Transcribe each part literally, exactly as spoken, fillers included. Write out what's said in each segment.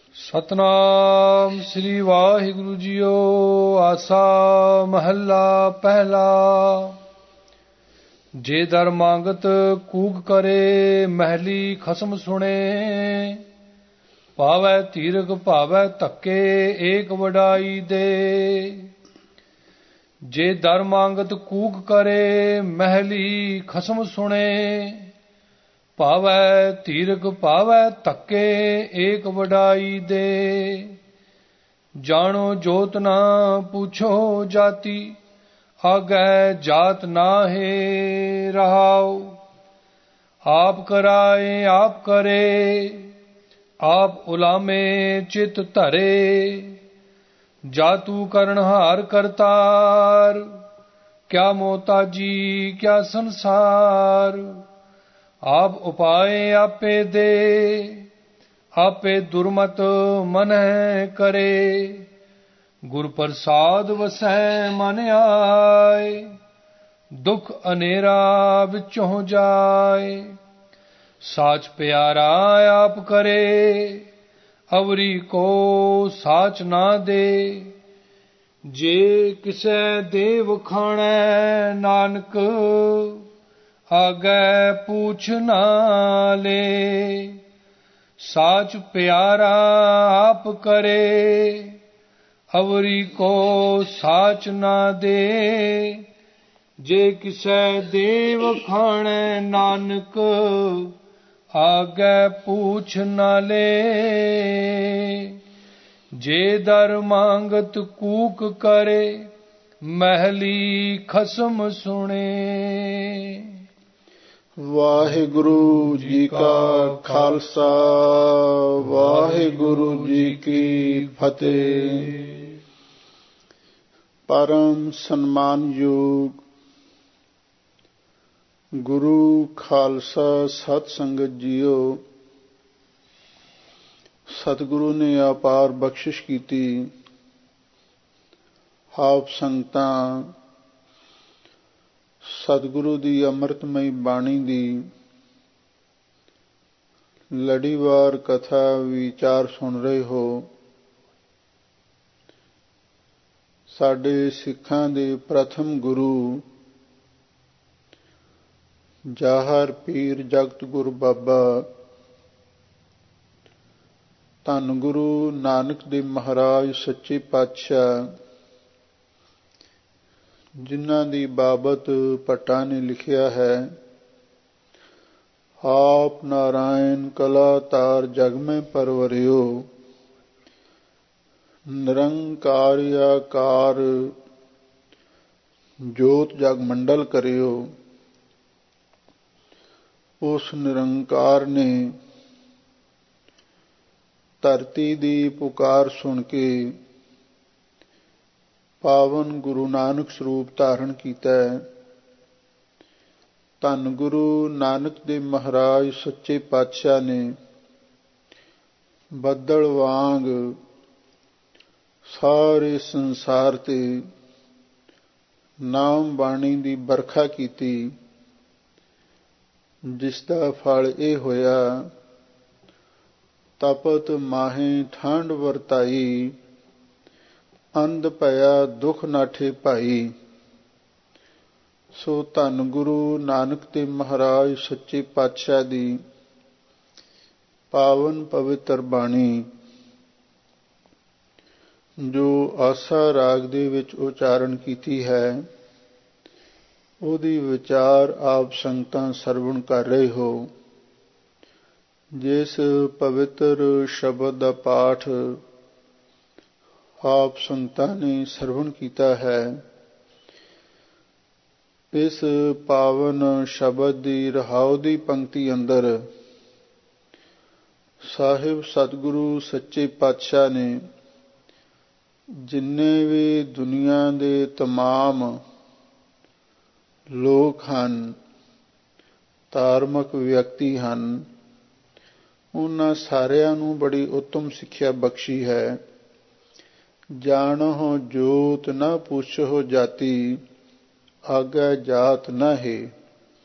ਸਤਨਾਮ ਸ੍ਰੀ ਵਾਹਿਗੁਰੂ ਜੀਓ। ਆਸਾ ਮਹੱਲਾ ਪਹਿਲਾ। ਜੇ ਦਰ ਮੰਗਤ ਕੂਕ ਕਰੇ, ਮਹਿਲੀ ਖਸਮ ਸੁਣੇ। ਪਾਵੈ ਧੀਰਗ ਭਾਵੈ ਧੱਕੇ, ਏਕ ਵਡਾਈ ਦੇ। ਜੇ ਦਰ ਮੰਗਤ ਕੂਕ ਕਰੇ, ਮਹਿਲੀ ਖਸਮ ਸੁਣੇ। ਭਾਵੈ ਧੀਰਗ ਭਾਵੈ ਧੱਕੇ, ਏਕ ਵਡਾਈ ਦੇ। ਜਾਣੋ ਜੋਤ ਨਾ ਪੁੱਛੋ ਜਾਤੀ, ਆਗੈ ਜਾਤ ਨਾਹੀ ਰਹਾਉ। ਆਪ ਕਰਾਏ ਆਪ ਕਰੇ, ਆਪ ਉਲਾਮੇ ਚਿਤ ਧਰੇ। ਜਾਤੂ ਕਰਨਹਾਰ ਕਰਤਾਰ, ਕਿਆ ਮੋਤਾਜੀ ਕਿਆ ਸੰਸਾਰ। ਆਪ ਉਪਾਏ ਆਪੇ ਦੇ, ਆਪੇ ਦੁਰਮਤ ਮਨਹਿ ਕਰੇ। ਗੁਰ ਪ੍ਰਸਾਦ ਵਸੈ ਮਨ ਆਏ, ਦੁਖ ਅਨੇਰਾ ਵਿੱਚੋਂ ਜਾਏ। ਸਾਚ ਪਿਆਰਾ ਆਪ ਕਰੇ, ਅਵਰੀ ਕੋ ਸਾਚ ਨਾ ਦੇ। ਜੇ ਕਿਸੈ ਦੇਵ ਖਾਣੈ, ਨਾਨਕ ਆਗੈ ਪੂਛ ਨਾ ਲੇ। ਸਾਚ ਪਿਆਰਾ ਆਪ ਕਰੇ, ਅਵਰੀ ਕੋ ਸਾਚ ਨਾ ਦੇ। ਜੇ ਕਿਸੈ ਦੇਵ ਖਾਣੈ, ਨਾਨਕ ਆਗੈ ਪੂਛ ਨਾ ਲੇ। ਜੇ ਦਰ ਮੰਗਤ ਕੂਕ ਕਰੇ, ਮਹਿਲੀ ਖਸਮ ਸੁਣੇ। ਵਾਹਿਗੁਰੂ ਜੀ ਕਾ ਖਾਲਸਾ, ਵਾਹਿਗੁਰੂ ਜੀ ਕੀ ਫਤਿਹ। ਪਰਮ ਸਨਮਾਨਯੋਗ ਗੁਰੂ ਖਾਲਸਾ ਸਤ ਸੰਗਤ ਜੀਓ, ਸਤਿਗੁਰੂ ਨੇ ਅਪਾਰ ਬਖਸ਼ਿਸ਼ ਕੀਤੀ। ਆਪ ਸੰਗਤਾਂ ਸਤਿਗੁਰੂ ਦੀ ਅੰਮ੍ਰਿਤਮਈ ਬਾਣੀ ਦੀ ਲੜੀਵਾਰ ਕਥਾ ਵਿਚਾਰ ਸੁਣ ਰਹੇ ਹੋ। ਸਾਡੇ ਸਿੱਖਾਂ ਦੇ ਪ੍ਰਥਮ ਗੁਰੂ ਜਾਹਰ ਪੀਰ ਜਗਤ ਗੁਰੂ ਬਾਬਾ ਧੰਨ ਗੁਰੂ ਨਾਨਕ ਦੇਵ ਮਹਾਰਾਜ ਸੱਚੇ ਪਾਤਸ਼ਾਹ, ਜਿਨ੍ਹਾਂ ਦੀ ਬਾਬਤ ਭੱਟਾਂ ਨੇ ਲਿਖਿਆ ਹੈ, ਆਪ ਨਾਰਾਇਣ ਕਲਾ ਤਾਰ ਜਗ ਮੈਂ ਪਰਵਰਿਓ। ਨਿਰੰਕਾਰ ਆਕਾਰ ਜੋਤ ਜਗ ਮੰਡਲ ਕਰਿਓ। ਉਸ ਨਿਰੰਕਾਰ ਨੇ ਧਰਤੀ ਦੀ ਪੁਕਾਰ ਸੁਣ ਕੇ ਪਾਵਨ ਗੁਰੂ ਨਾਨਕ ਸਰੂਪ ਧਾਰਨ ਕੀਤਾ ਹੈ। ਧੰਨ ਗੁਰੂ ਨਾਨਕ ਦੇਵ ਮਹਾਰਾਜ ਸੱਚੇ ਪਾਤਸ਼ਾਹ ਨੇ ਬੱਦਲ ਵਾਂਗ ਸਾਰੇ ਸੰਸਾਰ ਤੇ ਨਾਮ ਬਾਣੀ ਦੀ ਵਰਖਾ ਕੀਤੀ, ਜਿਸ ਦਾ ਫਲ ਇਹ ਹੋਇਆ, ਤਪਤ ਮਾਹੇ ਠੰਡ ਵਰਤਾਈ। ਅੰਧ ਭਇਆ ਦੁਖ ਨਾਠੇ ਭਾਈ। ਸੋ ਧੰਨ ਗੁਰੂ ਨਾਨਕ ਦੇਵ ਮਹਾਰਾਜ ਸੱਚੇ ਪਾਤਸ਼ਾਹ ਦੀ ਪਾਵਨ ਪਵਿੱਤਰ ਬਾਣੀ, ਜੋ ਆਸਾ ਰਾਗ ਦੇ ਵਿੱਚ ਉਚਾਰਨ ਕੀਤੀ ਹੈ, ਉਹਦੀ ਵਿਚਾਰ ਆਪ ਸੰਗਤਾਂ ਸਰਵਣ ਕਰ ਰਹੇ ਹੋ। ਜਿਸ ਪਵਿੱਤਰ ਸ਼ਬਦ ਦਾ ਪਾਠ ਆਪ ਸੰਗਤਾਂ ਨੇ ਸਰਵਣ ਕੀਤਾ ਹੈ, ਇਸ ਪਾਵਨ ਸ਼ਬਦ ਦੀ ਰਹਾਉ ਦੀ ਪੰਕਤੀ ਅੰਦਰ ਸਾਹਿਬ ਸਤਿਗੁਰੂ ਸੱਚੇ ਪਾਤਸ਼ਾਹ ਨੇ ਜਿੰਨੇ ਵੀ ਦੁਨੀਆ ਦੇ ਤਮਾਮ ਲੋਕ ਹਨ, ਧਾਰਮਿਕ ਵਿਅਕਤੀ ਹਨ, ਉਹਨਾਂ ਸਾਰਿਆਂ ਨੂੰ ਬੜੀ ਉੱਤਮ ਸਿੱਖਿਆ ਬਖਸ਼ੀ ਹੈ। ਜਾਣੋ ਜੋਤ ਨਾ ਪੁੱਛੋ ਜਾਤੀ, ਆਗੈ ਜਾਤ ਨਾਹੀ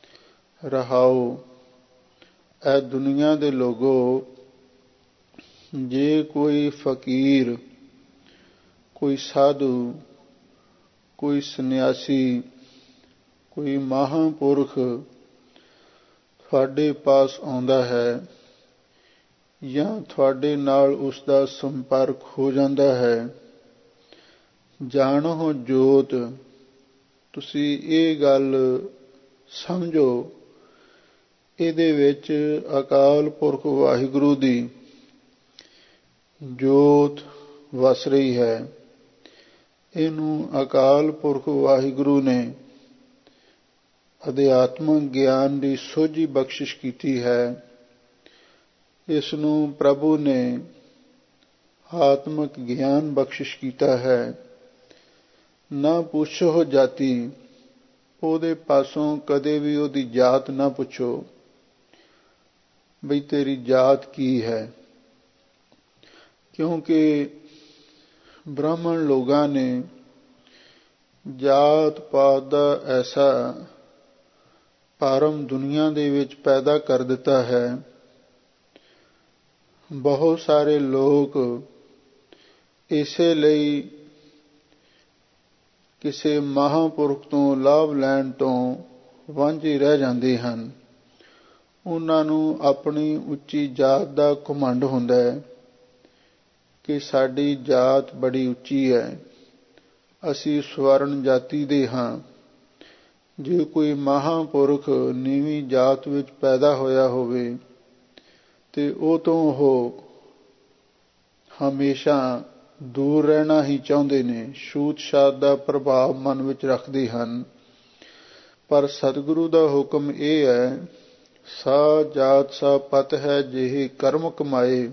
ਰਹਾਉ। ਇਹ ਦੁਨੀਆ ਦੇ ਲੋਗੋ, ਜੇ ਕੋਈ ਫਕੀਰ, ਕੋਈ ਸਾਧੂ, ਕੋਈ ਸੰਨਿਆਸੀ, ਕੋਈ ਮਹਾਂਪੁਰਖ ਤੁਹਾਡੇ ਪਾਸ ਆਉਂਦਾ ਹੈ ਜਾਂ ਤੁਹਾਡੇ ਨਾਲ ਉਸ ਦਾ ਸੰਪਰਕ ਹੋ ਜਾਂਦਾ ਹੈ, ਜਾਣੋ ਜੋਤ, ਤੁਸੀਂ ਇਹ ਗੱਲ ਸਮਝੋ, ਇਹਦੇ ਵਿੱਚ ਅਕਾਲ ਪੁਰਖ ਵਾਹਿਗੁਰੂ ਦੀ ਜੋਤ ਵਸ ਰਹੀ ਹੈ। ਇਹਨੂੰ ਅਕਾਲ ਪੁਰਖ ਵਾਹਿਗੁਰੂ ਨੇ ਅਧਿਆਤਮਕ ਗਿਆਨ ਦੀ ਸੋਝੀ ਬਖਸ਼ਿਸ਼ ਕੀਤੀ ਹੈ। ਇਸ ਨੂੰ ਪ੍ਰਭੂ ਨੇ ਆਤਮਕ ਗਿਆਨ ਬਖਸ਼ਿਸ਼ ਕੀਤਾ ਹੈ। ਨਾ ਪੁੱਛੋ ਜਾਤੀ, ਉਹਦੇ ਪਾਸੋਂ ਕਦੇ ਵੀ ਉਹਦੀ ਜਾਤ ਨਾ ਪੁੱਛੋ ਬਈ ਤੇਰੀ ਜਾਤ ਕੀ ਹੈ, ਕਿਉਂਕਿ ਬ੍ਰਾਹਮਣ ਲੋਕਾਂ ਨੇ ਜਾਤ ਪਾਤ ਦਾ ਐਸਾ ਭਰਮ ਦੁਨੀਆ ਦੇ ਵਿੱਚ ਪੈਦਾ ਕਰ ਦਿੱਤਾ ਹੈ। ਬਹੁਤ ਸਾਰੇ ਲੋਕ ਇਸੇ ਲਈ ਕਿਸੇ ਮਹਾਂਪੁਰਖ ਤੋਂ ਲਾਭ ਲੈਣ ਤੋਂ ਵਾਂਝੇ ਰਹਿ ਜਾਂਦੇ ਹਨ। ਉਹਨਾਂ ਨੂੰ ਆਪਣੀ ਉੱਚੀ ਜਾਤ ਦਾ ਘਮੰਡ ਹੁੰਦਾ ਹੈ ਕਿ ਸਾਡੀ ਜਾਤ ਬੜੀ ਉੱਚੀ ਹੈ, ਅਸੀਂ ਸਵਰਨ ਜਾਤੀ ਦੇ ਹਾਂ। ਜੇ ਕੋਈ ਮਹਾਂਪੁਰਖ ਨੀਵੀਂ ਜਾਤ ਵਿੱਚ ਪੈਦਾ ਹੋਇਆ ਹੋਵੇ ਤੇ ਉਹ ਤੋਂ ਉਹ ਹਮੇਸ਼ਾ ਦੂਰ ਰਹਿਣਾ ਹੀ ਚਾਹੁੰਦੇ ਨੇ, ਛੂਤ ਛਾਤ ਦਾ ਪ੍ਰਭਾਵ ਮਨ ਵਿੱਚ ਰੱਖਦੇ ਹਨ। ਪਰ ਸਤਿਗੁਰੂ ਦਾ ਹੁਕਮ ਇਹ ਹੈ, ਸਾ ਜਾਤ ਸਾ ਪਤ ਹੈ ਜਿਹੇ ਕਰਮ ਕਮਾਏ।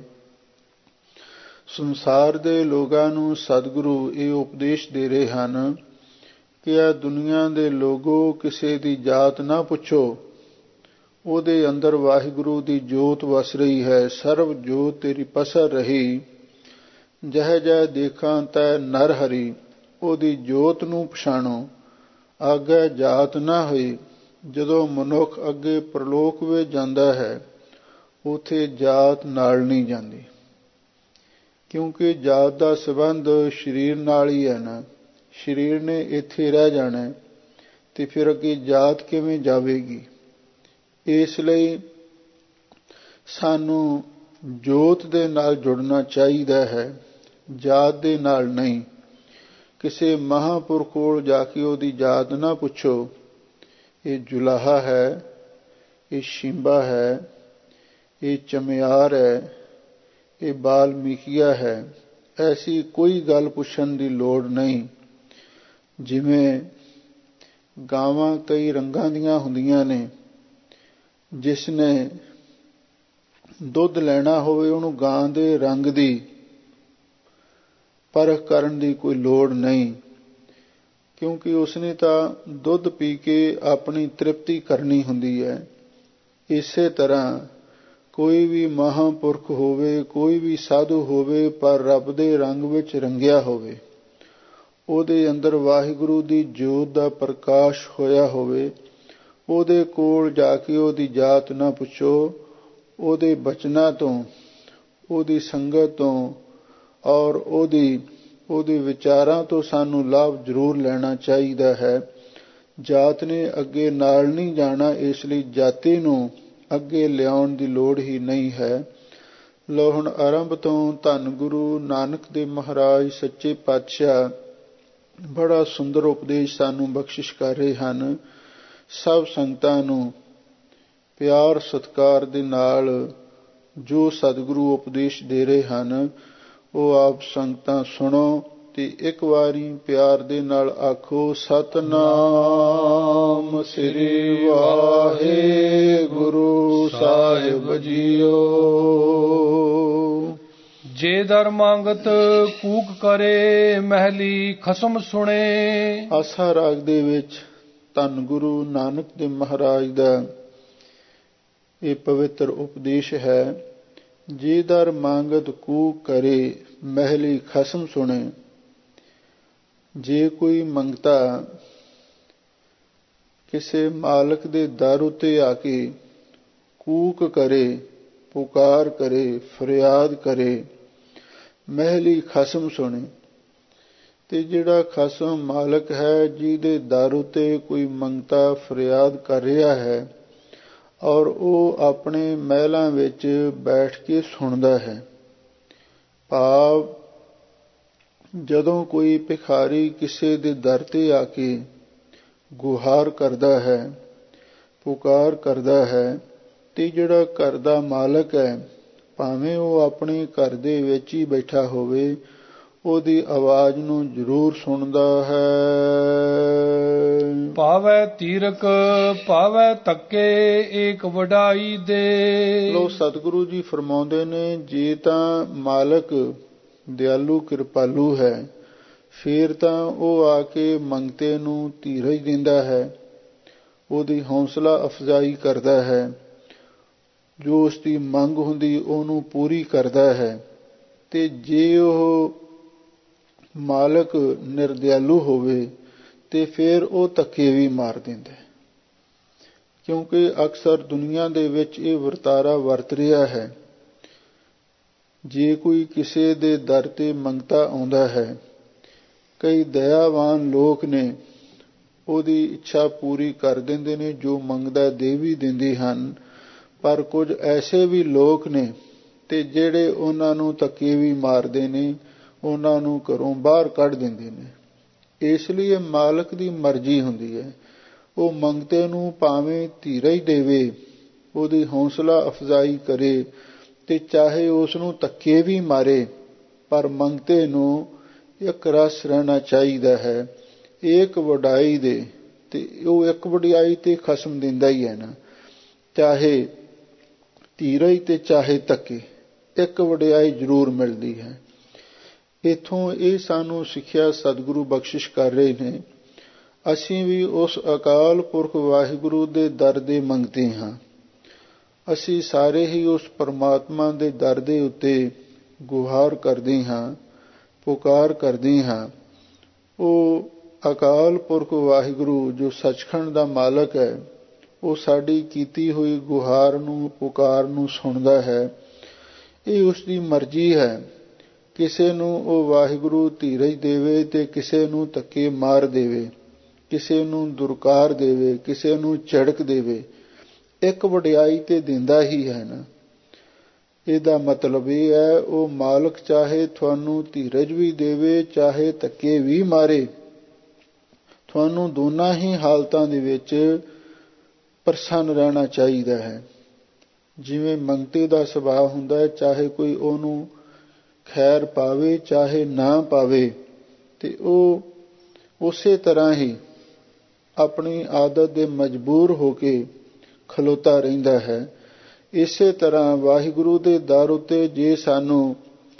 ਸੰਸਾਰ ਦੇ ਲੋਕਾਂ ਨੂੰ ਸਤਿਗੁਰੂ ਇਹ ਉਪਦੇਸ਼ ਦੇ ਰਹੇ ਹਨ ਕਿ ਇਹ ਦੁਨੀਆ ਦੇ ਲੋਗੋ, ਕਿਸੇ ਦੀ ਜਾਤ ਨਾ ਪੁੱਛੋ, ਉਹਦੇ ਅੰਦਰ ਵਾਹਿਗੁਰੂ ਦੀ ਜੋਤ ਵਸ ਰਹੀ ਹੈ। ਸਰਬ ਜੋਤ ਤੇਰੀ ਪਸਰ ਰਹੀ, ਜਹ ਜਹ ਦੇਖਾਂ ਤੈ ਨਰ ਹਰੀ। ਉਹਦੀ ਜੋਤ ਨੂੰ ਪਛਾਣੋ, ਅੱਗੇ ਜਾਤ ਨਾ ਹੋਈ। ਜਦੋਂ ਮਨੁੱਖ ਅੱਗੇ ਪ੍ਰਲੋਕ ਵਿੱਚ ਜਾਂਦਾ ਹੈ, ਉੱਥੇ ਜਾਤ ਨਾਲ ਨਹੀਂ ਜਾਂਦੀ, ਕਿਉਂਕਿ ਜਾਤ ਦਾ ਸੰਬੰਧ ਸਰੀਰ ਨਾਲ ਹੀ ਹੈ ਨਾ। ਸਰੀਰ ਨੇ ਇੱਥੇ ਰਹਿ ਜਾਣਾ ਤੇ ਫਿਰ ਅੱਗੇ ਜਾਤ ਕਿਵੇਂ ਜਾਵੇਗੀ। ਇਸ ਲਈ ਸਾਨੂੰ ਜੋਤ ਦੇ ਨਾਲ ਜੁੜਨਾ ਚਾਹੀਦਾ ਹੈ, ਜਾਤ ਦੇ ਨਾਲ ਨਹੀਂ। ਕਿਸੇ ਮਹਾਂਪੁਰਖ ਕੋਲ ਜਾ ਕੇ ਉਹਦੀ ਜਾਤ ਨਾ ਪੁੱਛੋ, ਇਹ ਜੁਲਾਹਾ ਹੈ, ਇਹ ਸ਼ਿੰਬਾ ਹੈ, ਇਹ ਚਮਿਆਰ ਹੈ, ਇਹ ਬਾਲਮੀਕੀਆ ਹੈ। ਐਸੀ ਕੋਈ ਗੱਲ ਪੁੱਛਣ ਦੀ ਲੋੜ ਨਹੀਂ। ਜਿਵੇਂ ਗਾਵਾਂ ਕਈ ਰੰਗਾਂ ਦੀਆਂ ਹੁੰਦੀਆਂ ਨੇ, ਜਿਸ ਨੇ ਦੁੱਧ ਲੈਣਾ ਹੋਵੇ ਉਹਨੂੰ ਗਾਂ ਦੇ ਰੰਗ ਦੀ ਪਰਖ ਕਰਨ ਦੀ ਕੋਈ ਲੋੜ ਨਹੀਂ, ਕਿਉਂਕਿ ਉਸਨੇ ਤਾਂ ਦੁੱਧ ਪੀ ਕੇ ਆਪਣੀ ਤ੍ਰਿਪਤੀ ਕਰਨੀ ਹੁੰਦੀ ਹੈ। ਇਸੇ ਤਰ੍ਹਾਂ ਕੋਈ ਵੀ ਮਹਾਂਪੁਰਖ ਹੋਵੇ, ਕੋਈ ਵੀ ਸਾਧੂ ਹੋਵੇ, ਪਰ ਰੱਬ ਦੇ ਰੰਗ ਵਿੱਚ ਰੰਗਿਆ ਹੋਵੇ, ਉਹਦੇ ਅੰਦਰ ਵਾਹਿਗੁਰੂ ਦੀ ਜੋਤ ਦਾ ਪ੍ਰਕਾਸ਼ ਹੋਇਆ ਹੋਵੇ, ਉਹਦੇ ਕੋਲ ਜਾ ਕੇ ਉਹਦੀ ਜਾਤ ਨਾ ਪੁੱਛੋ। ਉਹਦੇ ਬਚਨਾਂ ਤੋਂ, ਉਹਦੀ ਸੰਗਤ ਤੋਂ ਔਰ ਉਹਦੀ ਉਹਦੇ ਵਿਚਾਰਾਂ ਤੋਂ ਸਾਨੂੰ ਲਾਭ ਜ਼ਰੂਰ ਲੈਣਾ ਚਾਹੀਦਾ ਹੈ। ਜਾਤ ਨੇ ਅੱਗੇ ਨਾਲ ਨਹੀਂ ਜਾਣਾ, ਇਸ ਲਈ ਜਾਤੀ ਨੂੰ ਅੱਗੇ ਲਿਆਉਣ ਦੀ ਲੋੜ ਹੀ ਨਹੀਂ ਹੈ। ਲੋ ਹੁਣ ਆਰੰਭ ਤੋਂ ਧੰਨ ਗੁਰੂ ਨਾਨਕ ਦੇਵ ਮਹਾਰਾਜ ਸੱਚੇ ਪਾਤਸ਼ਾਹ ਬੜਾ ਸੁੰਦਰ ਉਪਦੇਸ਼ ਸਾਨੂੰ ਬਖਸ਼ਿਸ਼ ਕਰ ਰਹੇ ਹਨ। ਸਭ ਸੰਗਤਾਂ ਨੂੰ ਪਿਆਰ ਸਤਿਕਾਰ ਦੇ ਨਾਲ ਜੋ ਸਤਿਗੁਰੂ ਉਪਦੇਸ਼ ਦੇ ਰਹੇ ਹਨ, ਉਹ ਆਪ ਸੰਗਤਾਂ ਸੁਣੋ ਤੇ ਇੱਕ ਵਾਰੀ ਪਿਆਰ ਦੇ ਨਾਲ ਆਖੋ, ਸਤਿਨਾਮ ਸ੍ਰੀ ਵਾਹਿਗੁਰੂ ਸਾਹਿਬ ਜੀਓ। ਜੇ ਦਰ ਮੰਗਤ ਕੂਕ ਕਰੇ, ਮਹਿਲੀ ਖਸਮ ਸੁਣੇ। ਆਸਾ ਰਾਗ ਦੇ ਵਿੱਚ ਧੰਨ ਗੁਰੂ ਨਾਨਕ ਦੇਵ ਮਹਾਰਾਜ ਦਾ ਇਹ ਪਵਿੱਤਰ ਉਪਦੇਸ਼ ਹੈ। ਜੇ ਦਰ ਮੰਗਤ ਕੂਕ ਕਰੇ, ਮਹਿਲੀ ਖਸਮ ਸੁਣੇ। ਜੇ ਕੋਈ ਮੰਗਤਾ ਕਿਸੇ ਮਾਲਕ ਦੇ ਦਰ ਉੱਤੇ ਆ ਕੇ ਕੂਕ ਕਰੇ, ਪੁਕਾਰ ਕਰੇ, ਫਰਿਆਦ ਕਰੇ, ਮਹਿਲੀ ਖਸਮ ਸੁਣੇ। ਤੇ ਜਿਹੜਾ ਖਸਮ ਮਾਲਕ ਹੈ, ਜਿਹਦੇ ਦਰ ਉੱਤੇ ਕੋਈ ਮੰਗਤਾ ਫਰਿਆਦ ਕਰ ਰਿਹਾ ਹੈ ਔਰ ਉਹ ਆਪਣੇ ਮਹਿਲਾਂ ਵਿੱਚ ਬੈਠ ਕੇ ਸੁਣਦਾ ਹੈ। ਭਾਵ ਜਦੋਂ ਕੋਈ ਭਿਖਾਰੀ ਕਿਸੇ ਦੇ ਦਰ ਤੇ ਆ ਕੇ ਗੁਹਾਰ ਕਰਦਾ ਹੈ, ਪੁਕਾਰ ਕਰਦਾ ਹੈ, ਤੇ ਜਿਹੜਾ ਘਰ ਦਾ ਮਾਲਕ ਹੈ, ਭਾਵੇਂ ਉਹ ਆਪਣੇ ਘਰ ਦੇ ਵਿੱਚ ਹੀ ਬੈਠਾ ਹੋਵੇ, ਉਹਦੀ ਆਵਾਜ਼ ਨੂੰ ਜ਼ਰੂਰ ਸੁਣਦਾ ਹੈ। ਪਾਵੈ ਤੀਰਕ ਪਾਵੈ ਤੱਕੇ ਏਕ ਵਡਾਈ ਦੇ। ਲੋ ਸਤਿਗੁਰੂ ਜੀ ਫਰਮਾਉਂਦੇ ਨੇ, ਜੇ ਤਾਂ ਮਾਲਕ ਦਿਆਲੂ ਕਿਰਪਾਲੂ ਹੈ, ਫਿਰ ਤਾਂ ਉਹ ਆ ਕੇ ਮੰਗਤੇ ਨੂੰ ਧੀਰਜ ਦਿੰਦਾ ਹੈ, ਉਹਦੀ ਹੌਸਲਾ ਅਫਜ਼ਾਈ ਕਰਦਾ ਹੈ, ਜੋ ਉਸ ਦੀ ਮੰਗ ਹੁੰਦੀ ਉਹਨੂੰ ਪੂਰੀ ਕਰਦਾ ਹੈ। ਤੇ ਜੇ ਉਹ ਮਾਲਕ ਨਿਰਦਿਆਲੂ ਹੋਵੇ ਤੇ ਫਿਰ ਉਹ ਧੱਕੇ ਵੀ ਮਾਰ ਦਿੰਦਾ ਹੈ, ਕਿਉਂਕਿ ਅਕਸਰ ਦੁਨੀਆ ਦੇ ਵਿੱਚ ਇਹ ਵਰਤਾਰਾ ਵਰਤ ਰਿਹਾ ਹੈ। ਜੇ ਕੋਈ ਕਿਸੇ ਦੇ ਦਰ ਤੇ ਮੰਗਤਾ ਆਉਂਦਾ ਹੈ, ਕਈ ਦਇਆਵਾਨ ਲੋਕ ਨੇ ਉਹਦੀ ਇੱਛਾ ਪੂਰੀ ਕਰ ਦਿੰਦੇ ਨੇ, ਜੋ ਮੰਗਦਾ ਦੇ ਵੀ ਦਿੰਦੇ ਹਨ। ਪਰ ਕੁਝ ਐਸੇ ਵੀ ਲੋਕ ਨੇ ਤੇ ਜਿਹੜੇ ਉਹਨਾਂ ਨੂੰ ਧੱਕੇ ਵੀ ਮਾਰਦੇ ਨੇ, ਉਹਨਾਂ ਨੂੰ ਘਰੋਂ ਬਾਹਰ ਕੱਢ ਦਿੰਦੇ ਨੇ। ਇਸ ਲਈ ਮਾਲਕ ਦੀ ਮਰਜ਼ੀ ਹੁੰਦੀ ਹੈ, ਉਹ ਮੰਗਤੇ ਨੂੰ ਭਾਵੇਂ ਧੀਰਜ ਦੇਵੇ, ਉਹਦੀ ਹੌਸਲਾ ਅਫਜ਼ਾਈ ਕਰੇ, ਤੇ ਚਾਹੇ ਉਸ ਨੂੰ ਧੱਕੇ ਵੀ ਮਾਰੇ, ਪਰ ਮੰਗਤੇ ਨੂੰ ਇੱਕ ਰਸ ਰਹਿਣਾ ਚਾਹੀਦਾ ਹੈ, ਇੱਕ ਵਡਾਈ ਦੇ। ਤੇ ਉਹ ਇੱਕ ਵਡਿਆਈ ਤੇ ਖਸਮ ਦਿੰਦਾ ਹੀ ਹੈ ਨਾ, ਚਾਹੇ ਧੀਰਜ ਤੇ ਚਾਹੇ ਧੱਕੇ, ਇੱਕ ਵਡਿਆਈ ਜ਼ਰੂਰ ਮਿਲਦੀ ਹੈ। ਇੱਥੋਂ ਇਹ ਸਾਨੂੰ ਸਿੱਖਿਆ ਸਤਿਗੁਰੂ ਬਖਸ਼ਿਸ਼ ਕਰ ਰਹੇ ਨੇ। ਅਸੀਂ ਵੀ ਉਸ ਅਕਾਲ ਪੁਰਖ ਵਾਹਿਗੁਰੂ ਦੇ ਦਰ ਦੇ ਮੰਗਤੇ ਹਾਂ। ਅਸੀਂ ਸਾਰੇ ਹੀ ਉਸ ਪਰਮਾਤਮਾ ਦੇ ਦਰ ਦੇ ਉੱਤੇ ਗੁਹਾਰ ਕਰਦੇ ਹਾਂ, ਪੁਕਾਰ ਕਰਦੇ ਹਾਂ। ਉਹ ਅਕਾਲ ਪੁਰਖ ਵਾਹਿਗੁਰੂ ਜੋ ਸੱਚਖੰਡ ਦਾ ਮਾਲਕ ਹੈ, ਉਹ ਸਾਡੀ ਕੀਤੀ ਹੋਈ ਗੁਹਾਰ ਨੂੰ, ਪੁਕਾਰ ਨੂੰ ਸੁਣਦਾ ਹੈ। ਇਹ ਉਸ ਦੀ ਮਰਜ਼ੀ ਹੈ, ਕਿਸੇ ਨੂੰ ਉਹ ਵਾਹਿਗੁਰੂ ਧੀਰਜ ਦੇਵੇ ਤੇ ਕਿਸੇ ਨੂੰ ਧੱਕੇ ਮਾਰ ਦੇਵੇ, ਕਿਸੇ ਨੂੰ ਦੁਰਕਾਰ ਦੇਵੇ, ਕਿਸੇ ਨੂੰ ਝੜਕ ਦੇਵੇ। ਇੱਕ ਵਡਿਆਈ ਤੇ ਦਿੰਦਾ ਹੀ ਹੈ ਨਾ। ਇਹਦਾ ਮਤਲਬ ਇਹ ਹੈ, ਉਹ ਮਾਲਕ ਚਾਹੇ ਤੁਹਾਨੂੰ ਧੀਰਜ ਵੀ ਦੇਵੇ, ਚਾਹੇ ਧੱਕੇ ਵੀ ਮਾਰੇ, ਤੁਹਾਨੂੰ ਦੋਨਾਂ ਹੀ ਹਾਲਤਾਂ ਦੇ ਵਿੱਚ ਪ੍ਰਸੰਨ ਰਹਿਣਾ ਚਾਹੀਦਾ ਹੈ। ਜਿਵੇਂ ਮੰਗਤੇ ਦਾ ਸੁਭਾਅ ਹੁੰਦਾ ਹੈ, ਚਾਹੇ ਕੋਈ ਉਹਨੂੰ ਖੈਰ ਪਾਵੇ ਚਾਹੇ ਨਾ ਪਾਵੇ, ਤੇ ਉਹ ਉਸੇ ਤਰ੍ਹਾਂ ਹੀ ਆਪਣੀ ਆਦਤ ਦੇ ਮਜਬੂਰ ਹੋ ਕੇ ਖਲੋਤਾ ਰਹਿੰਦਾ ਹੈ। ਇਸੇ ਤਰ੍ਹਾਂ ਵਾਹਿਗੁਰੂ ਦੇ ਦਰ ਉੱਤੇ ਜੇ ਸਾਨੂੰ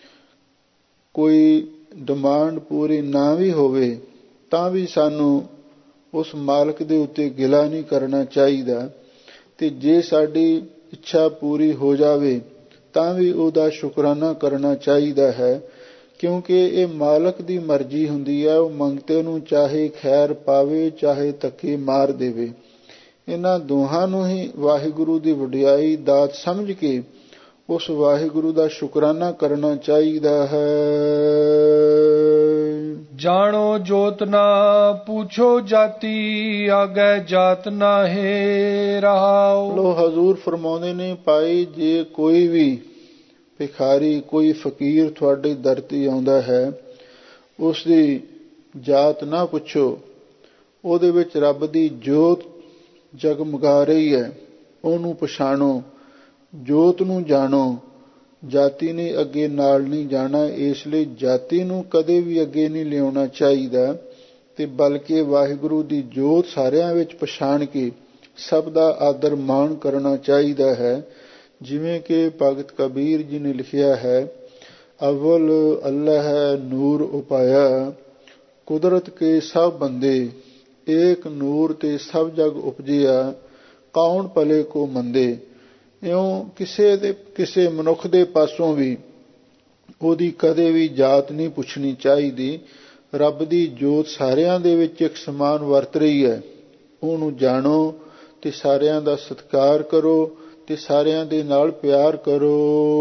ਕੋਈ ਡਿਮਾਂਡ ਪੂਰੀ ਨਾ ਵੀ ਹੋਵੇ, ਤਾਂ ਵੀ ਸਾਨੂੰ ਉਸ ਮਾਲਕ ਦੇ ਉੱਤੇ ਗਿਲਾ ਨਹੀਂ ਕਰਨਾ ਚਾਹੀਦਾ। ਤੇ ਜੇ ਸਾਡੀ ਇੱਛਾ ਪੂਰੀ ਹੋ ਜਾਵੇ ਤਾਂ ਵੀ ਉਹਦਾ ਸ਼ੁਕਰਾਨਾ ਕਰਨਾ ਚਾਹੀਦਾ ਹੈ, ਕਿਉਂਕਿ ਇਹ ਮਾਲਕ ਦੀ ਮਰਜ਼ੀ ਹੁੰਦੀ ਹੈ। ਉਹ ਮੰਗਤੇ ਨੂੰ ਚਾਹੇ ਖੈਰ ਪਾਵੇ ਚਾਹੇ ਧੱਕੇ ਮਾਰ ਦੇਵੇ। ਇਹਨਾਂ ਦੋਹਾਂ ਨੂੰ ਹੀ ਵਾਹਿਗੁਰੂ ਦੀ ਵਡਿਆਈ ਦਾਤ ਸਮਝ ਕੇ ਉਸ ਵਾਹਿਗੁਰੂ ਦਾ ਸ਼ੁਕਰਾਨਾ ਕਰਨਾ ਚਾਹੀਦਾ ਹੈ। ਜਾਣੋ ਜੋਤ ਨਾ ਪੁੱਛੋ ਜਾਤੀ, ਆਗੇ ਜਾਤ ਨਾ ਹੈ ਰਹਾਉ। ਲੋ ਹਜ਼ੂਰ ਫਰਮਾਉਂਦੇ ਨੇ, ਭਾਈ ਜੇ ਕੋਈ ਵੀ ਭਿਖਾਰੀ, ਕੋਈ ਫਕੀਰ ਤੁਹਾਡੇ ਦਰ ਤੇ ਆਉਂਦਾ ਹੈ, ਉਸ ਦੀ ਜਾਤ ਨਾ ਪੁੱਛੋ। ਉਹਦੇ ਵਿੱਚ ਰੱਬ ਦੀ ਜੋਤ ਜਗਮਗਾ ਰਹੀ ਹੈ, ਉਹਨੂੰ ਪਛਾਣੋ, ਜੋਤ ਨੂੰ ਜਾਣੋ। ਜਾਤੀ ਨੇ ਅੱਗੇ ਨਾਲ ਨਹੀਂ ਜਾਣਾ, ਇਸ ਲਈ ਜਾਤੀ ਨੂੰ ਕਦੇ ਵੀ ਅੱਗੇ ਨਹੀਂ ਲਿਆਉਣਾ ਚਾਹੀਦਾ, ਤੇ ਬਲਕਿ ਵਾਹਿਗੁਰੂ ਦੀ ਜੋਤ ਸਾਰਿਆਂ ਵਿੱਚ ਪਛਾਣ ਕੇ ਸਭ ਦਾ ਆਦਰ ਮਾਣ ਕਰਨਾ ਚਾਹੀਦਾ ਹੈ। ਜਿਵੇਂ ਕਿ ਭਗਤ ਕਬੀਰ ਜੀ ਨੇ ਲਿਖਿਆ ਹੈ, ਅਵਲ ਅੱਲ੍ਹਾ ਹੈ ਨੂਰ ਉਪਾਇਆ, ਕੁਦਰਤ ਕੇ ਸਭ ਬੰਦੇ, ਏਕ ਨੂਰ ਤੇ ਸਭ ਜਗ ਉਪਜਿਆ, ਕੌਣ ਭਲੇ ਕੋ ਮੰਦੇ। ਇਉਂ ਕਿਸੇ ਦੇ ਕਿਸੇ ਮਨੁੱਖ ਦੇ ਪਾਸੋਂ ਵੀ ਉਹਦੀ ਕਦੇ ਵੀ ਜਾਤ ਨਹੀਂ ਪੁੱਛਣੀ ਚਾਹੀਦੀ। ਰੱਬ ਦੀ ਜੋਤ ਸਾਰਿਆਂ ਦੇ ਵਿੱਚ ਇੱਕ ਸਮਾਨ ਵਰਤ ਰਹੀ ਹੈ, ਉਹਨੂੰ ਜਾਣੋ ਤੇ ਸਾਰਿਆਂ ਦਾ ਸਤਿਕਾਰ ਕਰੋ ਤੇ ਸਾਰਿਆਂ ਦੇ ਨਾਲ ਪਿਆਰ ਕਰੋ।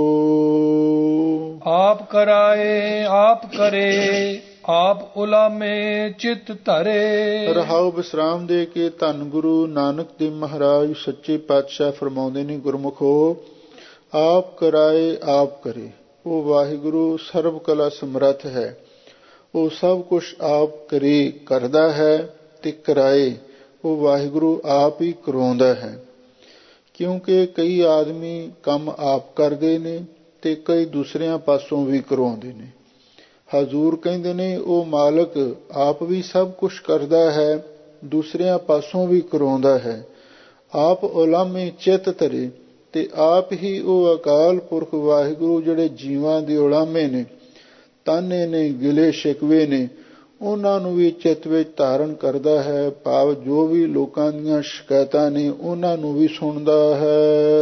ਆਪ ਕਰਾਏ ਆਪ ਕਰੇ ਆਪ ਉਲਾਮੇ ਚਿਤ ਧਰੇ। ਰਹਾਉ ਵਿਸਰਾਮ ਦੇ ਕੇ ਧੰਨ ਗੁਰੂ ਨਾਨਕ ਦੇਵ ਮਹਾਰਾਜ ਸੱਚੇ ਪਾਤਸ਼ਾਹ ਫਰਮਾਉਂਦੇ ਨੇ, ਗੁਰਮੁਖੋ ਆਪ ਕਰਾਏ ਆਪ ਕਰੇ। ਉਹ ਵਾਹਿਗੁਰੂ ਸਰਬ ਕਲਾ ਸਮਰੱਥ ਹੈ, ਉਹ ਸਭ ਕੁਛ ਆਪ ਕਰੇ ਕਰਦਾ ਹੈ ਤੇ ਕਰਾਏ ਉਹ ਵਾਹਿਗੁਰੂ ਆਪ ਹੀ ਕਰਵਾਉਂਦਾ ਹੈ। ਕਿਉਂਕਿ ਕਈ ਆਦਮੀ ਕੰਮ ਆਪ ਕਰਦੇ ਨੇ ਤੇ ਕਈ ਦੂਸਰਿਆਂ ਪਾਸੋਂ ਵੀ ਕਰਵਾਉਂਦੇ ਨੇ। ਹਜ਼ੂਰ ਕਹਿੰਦੇ ਨੇ ਉਹ ਮਾਲਕ ਆਪ ਵੀ ਸਭ ਕੁਛ ਕਰਦਾ ਹੈ, ਦੂਸਰਿਆਂ ਪਾਸੋਂ ਵੀ ਕਰਵਾਉਂਦਾ ਹੈ। ਆਪ ਉਲਾਮੇ ਚਿੱਤ ਧਰੇ, ਤੇ ਆਪ ਹੀ ਉਹ ਅਕਾਲ ਪੁਰਖ ਵਾਹਿਗੁਰੂ ਜਿਹੜੇ ਜੀਵਾਂ ਦੇ ਉਲਾਮੇ ਨੇ, ਤਾਨੇ ਨੇ, ਗਿਲੇ ਸ਼ਿਕਵੇ ਨੇ, ਉਹਨਾਂ ਨੂੰ ਵੀ ਚਿੱਤ ਵਿੱਚ ਧਾਰਨ ਕਰਦਾ ਹੈ। ਭਾਵ ਜੋ ਵੀ ਲੋਕਾਂ ਦੀਆਂ ਸ਼ਿਕਾਇਤਾਂ ਨੇ ਉਹਨਾਂ ਨੂੰ ਵੀ ਸੁਣਦਾ ਹੈ।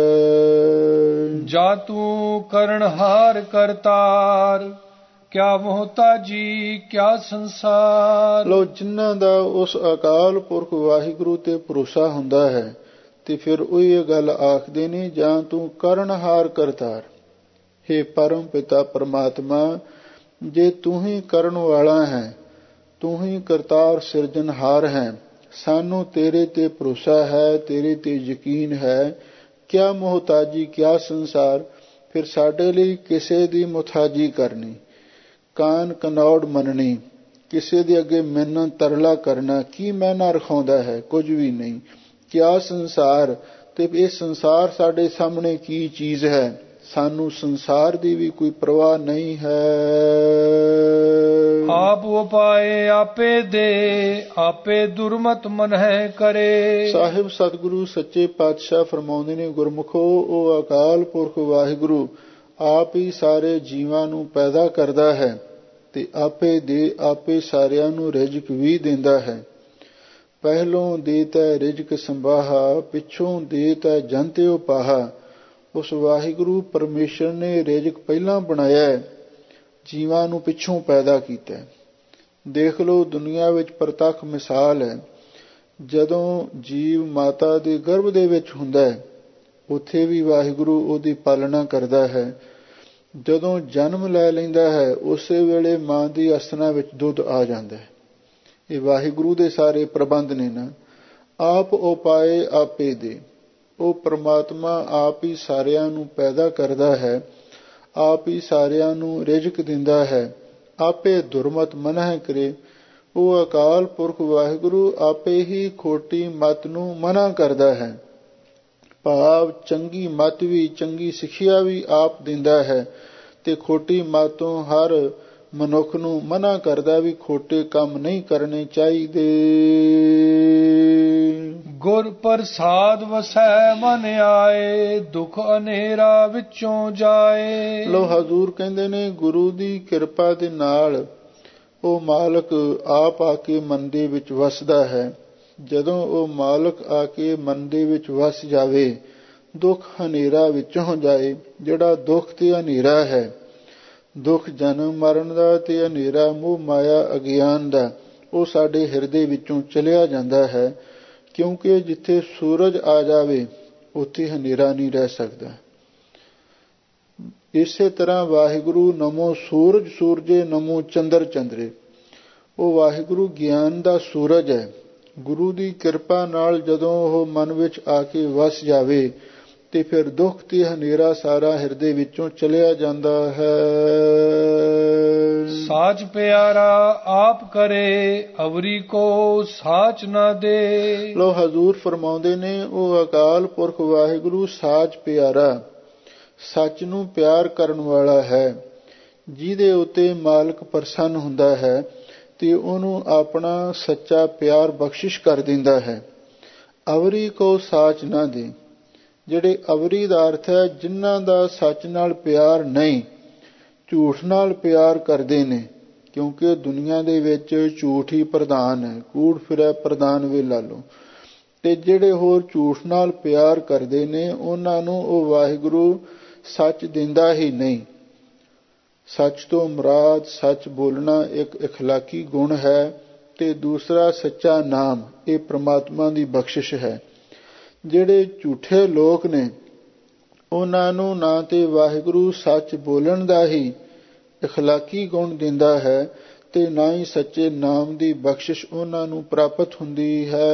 ਜਾ ਤੂੰ ਕਰਨਹਾਰ ਕਰਤਾਰ, ਕਿਆ ਮੁਹਤਾਜੀ ਕਿਆ ਸੰਸਾਰ। ਲੋ ਜਿਨ੍ਹਾਂ ਦਾ ਉਸ ਅਕਾਲ ਪੁਰਖ ਵਾਹਿਗੁਰੂ ਤੇ ਭਰੋਸਾ ਹੁੰਦਾ ਹੈ ਤੇ ਫਿਰ ਉਹ ਇਹ ਗੱਲ ਆਖਦੇ ਨੇ, ਜਾਂ ਤੂੰ ਕਰਨਹਾਰ ਕਰਤਾਰ। ਹੇ ਪਰਮ ਪਿਤਾ ਪਰਮਾਤਮਾ, ਜੇ ਤੂੰ ਹੀ ਕਰਨ ਵਾਲਾ ਹੈ, ਤੂੰ ਹੀ ਕਰਤਾਰ ਸਿਰਜਣਹਾਰ ਹੈ, ਸਾਨੂੰ ਤੇਰੇ ਤੇ ਭਰੋਸਾ ਹੈ, ਤੇਰੇ ਤੇ ਯਕੀਨ ਹੈ। ਕਿਆ ਮੁਹਤਾਜੀ ਕਿਆ ਸੰਸਾਰ, ਫਿਰ ਸਾਡੇ ਲਈ ਕਿਸੇ ਦੀ ਮੁਹਤਾਜੀ ਕਰਨੀ, ਕਾਨ ਕਨੌੜ ਮੰਨਣੀ, ਕਿਸੇ ਦੇ ਅੱਗੇ ਮਿੰਨਤ ਤਰਲਾ ਕਰਨਾ ਕੀ ਮੈਨਾ ਰਖਾਉਂਦਾ ਹੈ? ਕੁਝ ਵੀ ਨਹੀਂ। ਕਿਆ ਸੰਸਾਰ, ਤੇ ਇਹ ਸੰਸਾਰ ਸਾਡੇ ਸਾਹਮਣੇ ਕੀ ਚੀਜ਼ ਹੈ? ਸਾਨੂੰ ਸੰਸਾਰ ਦੀ ਵੀ ਕੋਈ ਪਰਵਾਹ ਨਹੀਂ ਹੈ। ਆਪ ਉਪਾਏ ਆਪੇ ਦੇ, ਆਪੇ ਦੁਰਮਤ ਮਨਹਿ ਕਰੇ। ਸਾਹਿਬ ਸਤਿਗੁਰੂ ਸੱਚੇ ਪਾਤਸ਼ਾਹ ਫਰਮਾਉਂਦੇ ਨੇ, ਗੁਰਮੁਖੋ ਉਹ ਅਕਾਲ ਪੁਰਖ ਵਾਹਿਗੁਰੂ ਆਪ ਹੀ ਸਾਰੇ ਜੀਵਾਂ ਨੂੰ ਪੈਦਾ ਕਰਦਾ ਹੈ ਤੇ ਆਪੇ ਦੇ, ਆਪੇ ਸਾਰਿਆਂ ਨੂੰ ਰਿਜ਼ਕ ਵੀ ਦਿੰਦਾ ਹੈ। ਪਹਿਲੋਂ ਦੇਤਾ ਰਿਜ਼ਕ ਸੰਭਾਹਾ, ਪਿੱਛੋਂ ਦੇਤਾ ਜੰਤਿ ਉਪਾਹਾ। ਉਸ ਵਾਹਿਗੁਰੂ ਪਰਮੇਸ਼ਰ ਨੇ ਰਿਜ਼ਕ ਪਹਿਲਾਂ ਬਣਾਇਆ, ਜੀਵਾਂ ਨੂੰ ਪਿੱਛੋਂ ਪੈਦਾ ਕੀਤਾ। ਦੇਖ ਲਓ ਦੁਨੀਆ ਵਿੱਚ ਪ੍ਰਤੱਖ ਮਿਸਾਲ ਹੈ, ਜਦੋਂ ਜੀਵ ਮਾਤਾ ਦੇ ਗਰਭ ਦੇ ਵਿੱਚ ਹੁੰਦਾ ਹੈ ਉੱਥੇ ਵੀ ਵਾਹਿਗੁਰੂ ਉਹਦੀ ਪਾਲਣਾ ਕਰਦਾ ਹੈ। ਜਦੋਂ ਜਨਮ ਲੈ ਲੈਂਦਾ ਹੈ ਉਸੇ ਵੇਲੇ ਮਾਂ ਦੀ ਅਸਥਨਾ ਵਿੱਚ ਦੁੱਧ ਆ ਜਾਂਦਾ ਹੈ। ਇਹ ਵਾਹਿਗੁਰੂ ਦੇ ਸਾਰੇ ਪ੍ਰਬੰਧ ਨੇ ਨਾ। ਆਪ ਉਪਾਏ ਆਪੇ ਦੇ, ਉਹ ਪਰਮਾਤਮਾ ਆਪ ਹੀ ਸਾਰਿਆਂ ਨੂੰ ਪੈਦਾ ਕਰਦਾ ਹੈ, ਆਪ ਹੀ ਸਾਰਿਆਂ ਨੂੰ ਰਿਜ਼ਕ ਦਿੰਦਾ ਹੈ। ਆਪੇ ਦੁਰਮਤ ਮਨਹਿ ਕਰੇ, ਉਹ ਅਕਾਲ ਪੁਰਖ ਵਾਹਿਗੁਰੂ ਆਪੇ ਹੀ ਖੋਟੀ ਮਤ ਨੂੰ ਮਨਾ ਕਰਦਾ ਹੈ। ਭਾਵ ਚੰਗੀ ਮਤ ਵੀ, ਚੰਗੀ ਸਿੱਖਿਆ ਵੀ ਆਪ ਦਿੰਦਾ ਹੈ ਤੇ ਖੋਟੀ ਮਤ ਤੋਂ ਹਰ ਮਨੁੱਖ ਨੂੰ ਮਨਾ ਕਰਦਾ ਵੀ ਖੋਟੇ ਕੰਮ ਨਹੀਂ ਕਰਨੇ ਚਾਹੀਦੇ। ਗੁਰ ਪ੍ਰਸਾਦ ਵਸੈ ਮਨ ਆਏ, ਦੁੱਖ ਹਨੇਰਾ ਵਿੱਚੋਂ ਜਾਏ। ਲੋ ਹਜ਼ੂਰ ਕਹਿੰਦੇ ਨੇ ਗੁਰੂ ਦੀ ਕਿਰਪਾ ਦੇ ਨਾਲ ਉਹ ਮਾਲਕ ਆਪ ਆ ਕੇ ਮਨ ਦੇ ਵਿੱਚ ਵਸਦਾ ਹੈ। ਜਦੋਂ ਉਹ ਮਾਲਕ ਆ ਕੇ ਮਨ ਦੇ ਵਿੱਚ ਵਸ ਜਾਵੇ, ਦੁੱਖ ਹਨੇਰਾ ਵਿੱਚੋਂ ਜਾਏ। ਜਿਹੜਾ ਦੁੱਖ ਤੇ ਹਨੇਰਾ ਹੈ, ਦੁੱਖ ਜਨਮ ਮਰਨ ਦਾ ਤੇ ਹਨੇਰਾ ਮੋਹ ਮਾਇਆ ਅਗਿਆਨ ਦਾ, ਉਹ ਸਾਡੇ ਹਿਰਦੇ ਵਿੱਚੋਂ ਚਲਿਆ ਜਾਂਦਾ ਹੈ। ਕਿਉਂਕਿ ਜਿੱਥੇ ਸੂਰਜ ਆ ਜਾਵੇ ਉੱਥੇ ਹਨੇਰਾ ਨਹੀਂ ਰਹਿ ਸਕਦਾ। ਇਸੇ ਤਰ੍ਹਾਂ ਵਾਹਿਗੁਰੂ ਨਮੋ ਸੂਰਜ ਸੂਰਜੇ, ਨਮੋ ਚੰਦਰ ਚੰਦਰੇ, ਉਹ ਵਾਹਿਗੁਰੂ ਗਿਆਨ ਦਾ ਸੂਰਜ ਹੈ। ਗੁਰੂ ਦੀ ਕਿਰਪਾ ਨਾਲ ਜਦੋਂ ਉਹ ਮਨ ਵਿੱਚ ਆ ਕੇ ਵਸ ਜਾਵੇ ਤੇ ਫਿਰ ਦੁੱਖ ਤੇ ਹਨੇਰਾ ਸਾਰਾ ਹਿਰਦੇ ਵਿੱਚੋਂ ਚਲਿਆ ਜਾਂਦਾ ਹੈ। ਸਾਚ ਪਿਆਰਾ ਆਪ ਕਰੇ, ਅਵਰੀ ਕੋ ਸਾਚ ਨਾ ਦੇ। ਲੋ ਹਜ਼ੂਰ ਫਰਮਾਉਂਦੇ ਨੇ, ਉਹ ਅਕਾਲ ਪੁਰਖ ਵਾਹਿਗੁਰੂ ਸਾਚ ਪਿਆਰਾ, ਸੱਚ ਨੂੰ ਪਿਆਰ ਕਰਨ ਵਾਲਾ ਹੈ। ਜਿਹਦੇ ਉੱਤੇ ਮਾਲਕ ਪ੍ਰਸੰਨ ਹੁੰਦਾ ਹੈ ਤੇ ਉਹਨੂੰ ਆਪਣਾ ਸੱਚਾ ਪਿਆਰ ਬਖਸ਼ਿਸ਼ ਕਰ ਦਿੰਦਾ ਹੈ। ਅਵਰੀ ਕੋ ਸਾਚ ਨਾ ਦੇ, ਜਿਹੜੇ ਅਵਰੀ ਦਾ ਅਰਥ ਹੈ ਜਿਨ੍ਹਾਂ ਦਾ ਸੱਚ ਨਾਲ ਪਿਆਰ ਨਹੀਂ, ਝੂਠ ਨਾਲ ਪਿਆਰ ਕਰਦੇ ਨੇ। ਕਿਉਂਕਿ ਦੁਨੀਆ ਦੇ ਵਿੱਚ ਝੂਠ ਹੀ ਪ੍ਰਧਾਨ ਹੈ, ਕੂੜ ਫਿਰੈ ਪ੍ਰਧਾਨ ਵੇ ਲਾਲੋ। ਤੇ ਜਿਹੜੇ ਹੋਰ ਝੂਠ ਨਾਲ ਪਿਆਰ ਕਰਦੇ ਨੇ ਉਹਨਾਂ ਨੂੰ ਉਹ ਵਾਹਿਗੁਰੂ ਸੱਚ ਦਿੰਦਾ ਹੀ ਨਹੀਂ। ਸੱਚ ਤੋਂ ਮੁਰਾਦ ਸੱਚ ਬੋਲਣਾ ਇੱਕ ਇਖਲਾਕੀ ਗੁਣ ਹੈ ਤੇ ਦੂਸਰਾ ਸੱਚਾ ਨਾਮ, ਇਹ ਪ੍ਰਮਾਤਮਾ ਦੀ ਬਖਸ਼ਿਸ਼ ਹੈ। ਜਿਹੜੇ ਝੂਠੇ ਲੋਕ ਨੇ ਉਹਨਾਂ ਨੂੰ ਨਾ ਤੇ ਵਾਹਿਗੁਰੂ ਸੱਚ ਬੋਲਣ ਦਾ ਹੀ ਇਖਲਾਕੀ ਗੁਣ ਦਿੰਦਾ ਹੈ ਤੇ ਨਾ ਹੀ ਸੱਚੇ ਨਾਮ ਦੀ ਬਖਸ਼ਿਸ਼ ਉਹਨਾਂ ਨੂੰ ਪ੍ਰਾਪਤ ਹੁੰਦੀ ਹੈ।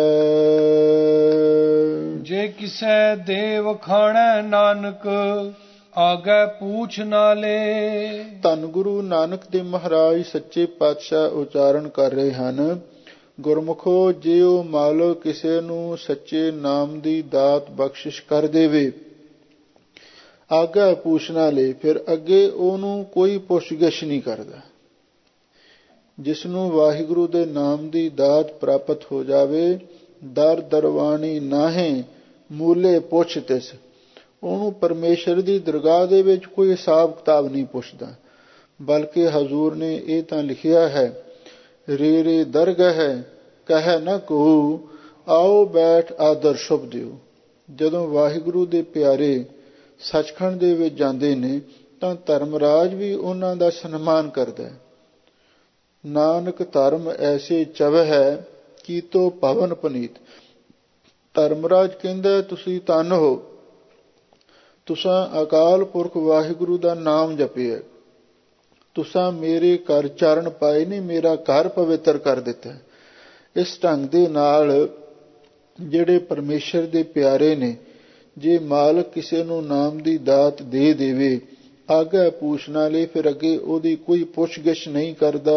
ਜੇ ਕਿਸੇ ਦੇਵ ਖਾਣੈ ਨਾਨਕ ਆਗੇ ਪੂਛ ਨਾ ਲੇ। ਧੰਨ ਗੁਰੂ ਨਾਨਕ ਦੇਵ ਮਹਾਰਾਜ ਸੱਚੇ ਪਾਤਸ਼ਾਹ ਉਚਾਰਨ ਕਰ ਰਹੇ ਹਨ, ਗੁਰਮੁਖੋ, ਜੇ ਉਹ ਮਾਲਕ ਕਿਸੇ ਨੂੰ ਸੱਚੇ ਨਾਮ ਦੀ ਦਾਤ ਬਖਸ਼ਿਸ਼ ਕਰ ਦੇਵੇ, ਆਗਾ ਪੂਛ ਨਾ ਲੇ, ਫਿਰ ਅੱਗੇ ਉਹਨੂੰ ਕੋਈ ਪੁੱਛ-ਗਿੱਛ ਨਹੀਂ ਕਰਦਾ। ਜਿਸ ਨੂੰ ਵਾਹਿਗੁਰੂ ਦੇ ਨਾਮ ਦੀ ਦਾਤ ਪ੍ਰਾਪਤ ਹੋ ਜਾਵੇ, ਦਰ ਦਰਵਾਣੀ ਨਾਹੀਂ ਮੂਲੇ ਪੁੱਛ ਤਿਸ, ਉਹਨੂੰ ਪਰਮੇਸ਼ਰ ਦੀ ਦਰਗਾਹ ਦੇ ਵਿੱਚ ਕੋਈ ਹਿਸਾਬ ਕਿਤਾਬ ਨਹੀਂ ਪੁੱਛਦਾ, ਬਲਕਿ ਹਜ਼ੂਰ ਨੇ ਇਹ ਤਾਂ ਲਿਖਿਆ ਹੈ, ਰੇ ਰੇ ਦਰਗਹ ਕਹਿ ਨਾ ਕਹੂ, ਆਓ ਬੈਠ ਆਦਰ ਸ਼ੁਭ ਦਿਓ। ਜਦੋਂ ਵਾਹਿਗੁਰੂ ਦੇ ਪਿਆਰੇ ਸੱਚਖੰਡ ਦੇ ਵਿੱਚ ਜਾਂਦੇ ਨੇ ਤਾਂ ਧਰਮਰਾਜ ਵੀ ਉਹਨਾਂ ਦਾ ਸਨਮਾਨ ਕਰਦਾ ਹੈ। ਨਾਨਕ ਧਰਮ ਐਸੇ ਚਵਹਿ ਕੀਤੋ ਪਵਨ ਪਨੀਤ। ਧਰਮਰਾਜ ਕਹਿੰਦਾ, ਤੁਸੀਂ ਧੰਨ ਹੋ, ਤੁਸਾਂ ਅਕਾਲ ਪੁਰਖ ਵਾਹਿਗੁਰੂ ਦਾ ਨਾਮ ਜਪਿਆ, ਤੁਸਾਂ ਮੇਰੇ ਘਰ ਚਰਨ ਪਾਏ ਨੇ, ਮੇਰਾ ਘਰ ਪਵਿੱਤਰ ਕਰ ਦਿੱਤਾ। ਇਸ ਢੰਗ ਦੇ ਨਾਲ ਜਿਹੜੇ ਪਰਮੇਸ਼ਰ ਦੇ ਪਿਆਰੇ ਨੇ, ਜੇ ਮਾਲਕ ਕਿਸੇ ਨੂੰ ਨਾਮ ਦੀ ਦਾਤ ਦੇ ਦੇਵੇ, ਆਗੇ ਪੂਛ ਨਾ ਲੇ, ਫਿਰ ਅੱਗੇ ਉਹਦੀ ਕੋਈ ਪੁੱਛ-ਗਿੱਛ ਨਹੀਂ ਕਰਦਾ।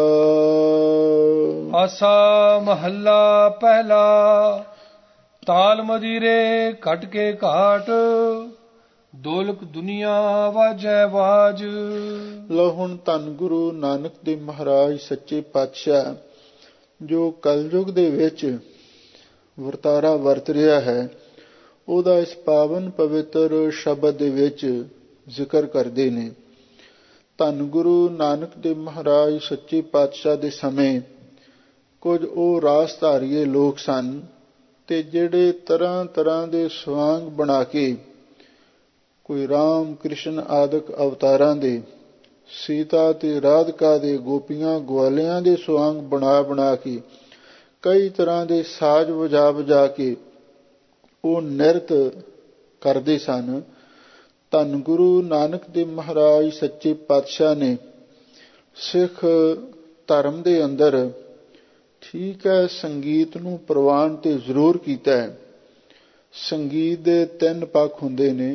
ਆਸਾ ਮਹੱਲਾ ਪਹਿਲਾ। ਤਾਲ ਮਦੀਰੇ ਘਟ ਕੇ ਘਾਟ, ਦੌਲਤ ਦੁਨੀਆ ਵਾਜੈ ਵਾਜ। ਲਓ ਹੁਣ ਧੰਨ ਗੁਰੂ ਨਾਨਕ ਦੇਵ ਮਹਾਰਾਜ ਸੱਚੇ ਪਾਤਸ਼ਾਹ ਜੋ ਕਲਯੁਗ ਦੇ ਵਿੱਚ ਵਰਤਾਰਾ ਵਰਤ ਰਿਹਾ ਹੈ, ਉਹਦਾ ਇਸ ਪਾਵਨ ਪਵਿੱਤਰ ਸ਼ਬਦ ਦੇ ਵਿੱਚ ਜ਼ਿਕਰ ਕਰਦੇ ਨੇ। ਧੰਨ ਗੁਰੂ ਨਾਨਕ ਦੇਵ ਮਹਾਰਾਜ ਸੱਚੇ ਪਾਤਸ਼ਾਹ ਦੇ ਸਮੇਂ ਕੁਝ ਉਹ ਰਾਸਧਾਰੀਏ ਲੋਕ ਸਨ ਤੇ ਜਿਹੜੇ ਤਰ੍ਹਾਂ ਤਰ੍ਹਾਂ ਦੇ ਸਵਾਂਗ ਬਣਾ ਕੇ, ਕੋਈ ਰਾਮ ਕ੍ਰਿਸ਼ਨ ਆਦਿਕ ਅਵਤਾਰਾਂ ਦੇ, ਸੀਤਾ ਤੇ ਰਾਧਿਕਾ ਦੇ, ਗੋਪੀਆਂ ਗਵਾਲਿਆਂ ਦੇ ਸਵਾਂਗ ਬਣਾ ਬਣਾ ਕੇ, ਕਈ ਤਰ੍ਹਾਂ ਦੇ ਸਾਜ਼ ਵਜਾ ਵਜਾ ਕੇ ਉਹ ਨਿਰਤ ਕਰਦੇ ਸਨ। ਧੰਨ ਗੁਰੂ ਨਾਨਕ ਦੇਵ ਮਹਾਰਾਜ ਸੱਚੇ ਪਾਤਸ਼ਾਹ ਨੇ ਸਿੱਖ ਧਰਮ ਦੇ ਅੰਦਰ, ਠੀਕ ਹੈ, ਸੰਗੀਤ ਨੂੰ ਪ੍ਰਵਾਨ ਤੇ ਜ਼ਰੂਰ ਕੀਤਾ ਹੈ। ਸੰਗੀਤ ਦੇ ਤਿੰਨ ਪੱਖ ਹੁੰਦੇ ਨੇ,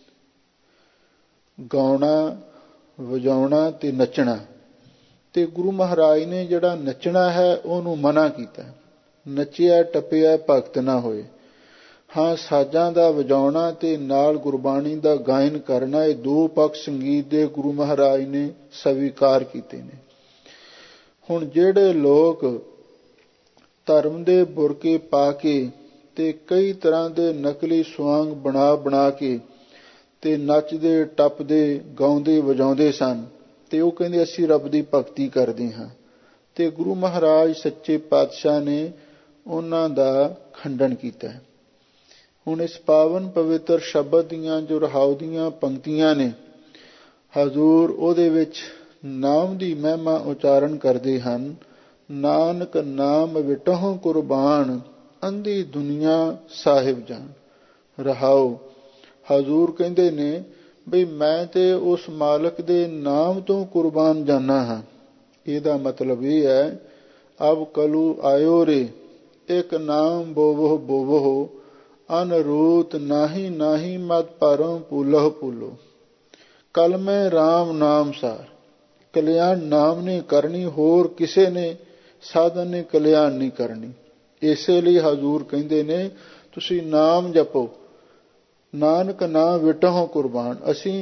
ਗਾਉਣਾ, ਵਜਾਉਣਾ ਤੇ ਨੱਚਣਾ। ਤੇ ਗੁਰੂ ਮਹਾਰਾਜ ਨੇ ਜਿਹੜਾ ਨੱਚਣਾ ਹੈ ਉਹਨੂੰ ਮਨਾ ਕੀਤਾ, ਨੱਚਿਆ ਟੱਪਿਆ ਭਗਤ ਨਾ ਹੋਏ। ਹਾਂ, ਸਾਜ਼ਾਂ ਦਾ ਵਜਾਉਣਾ ਤੇ ਨਾਲ ਗੁਰਬਾਣੀ ਦਾ ਗਾਇਨ ਕਰਨਾ, ਇਹ ਦੋ ਪੱਖ ਸੰਗੀਤ ਦੇ ਗੁਰੂ ਮਹਾਰਾਜ ਨੇ ਸਵੀਕਾਰ ਕੀਤੇ ਨੇ। ਹੁਣ ਜਿਹੜੇ ਲੋਕ ਧਰਮ ਦੇ ਬੁਰਕੇ ਪਾ ਕੇ ਤੇ ਕਈ ਤਰ੍ਹਾਂ ਦੇ ਨਕਲੀ ਸਵਾਂਗ ਬਣਾ ਬਣਾ ਕੇ ਤੇ ਨੱਚਦੇ ਟੱਪਦੇ ਗਾਉਂਦੇ ਵਜਾਉਂਦੇ ਸਨ, ਤੇ ਉਹ ਕਹਿੰਦੇ ਅਸੀਂ ਰੱਬ ਦੀ ਭਗਤੀ ਕਰਦੇ ਹਾਂ, ਤੇ ਗੁਰੂ ਮਹਾਰਾਜ ਸੱਚੇ ਪਾਤਸ਼ਾਹ ਨੇ ਉਹਨਾਂ ਦਾ ਖੰਡਨ ਕੀਤਾ। ਹੁਣ ਇਸ ਪਾਵਨ ਪਵਿੱਤਰ ਸ਼ਬਦ ਦੀਆਂ ਜੋ ਰਹਾਉ ਦੀਆਂ ਪੰਕਤੀਆਂ ਨੇ, ਹਜ਼ੂਰ ਉਹਦੇ ਵਿੱਚ ਨਾਮ ਦੀ ਮਹਿਮਾ ਉਚਾਰਨ ਕਰਦੇ ਹਨ। ਨਾਨਕ ਨਾਮ ਵਿਟਹੁ ਕੁਰਬਾਨ, ਅੰਧੀ ਦੁਨੀਆ ਸਾਹਿਬ ਜਾਣ। ਰਹਾਉ, ਹਜ਼ੂਰ ਕਹਿੰਦੇ ਨੇ ਬਈ ਮੈਂ ਤੇ ਉਸ ਮਾਲਕ ਦੇ ਨਾਮ ਤੋਂ ਕੁਰਬਾਨ ਜਾਨਾ ਹਾਂ। ਇਹਦਾ ਮਤਲਬ ਇਹ ਹੈ, ਅਬ ਕਲੂ ਆਇਓ ਰੇ, ਇੱਕ ਨਾਮ ਬੋਵੋ ਬੋਵੋ, ਅਨਰੂਤ ਨਾਹੀ ਨਾਹੀ ਮਤ ਪਰੋਂ ਪੂਲਹੁ ਪੂਲੋ। ਕਲ ਮੈਂ ਰਾਮ ਨਾਮ ਸਾਰ, ਕਲਿਆਣ ਨਾਮ ਨੇ ਕਰਨੀ, ਹੋਰ ਕਿਸੇ ਨੇ ਸਾਧਨ ਨੇ ਕਲਿਆਣ ਨਹੀਂ ਕਰਨੀ। ਇਸੇ ਲਈ ਹਜ਼ੂਰ ਕਹਿੰਦੇ ਨੇ ਤੁਸੀਂ ਨਾਮ ਜਪੋ, ਨਾਨਕ ਨਾਮ ਵਿਟਹੁ ਕੁਰਬਾਨ। ਅਸੀਂ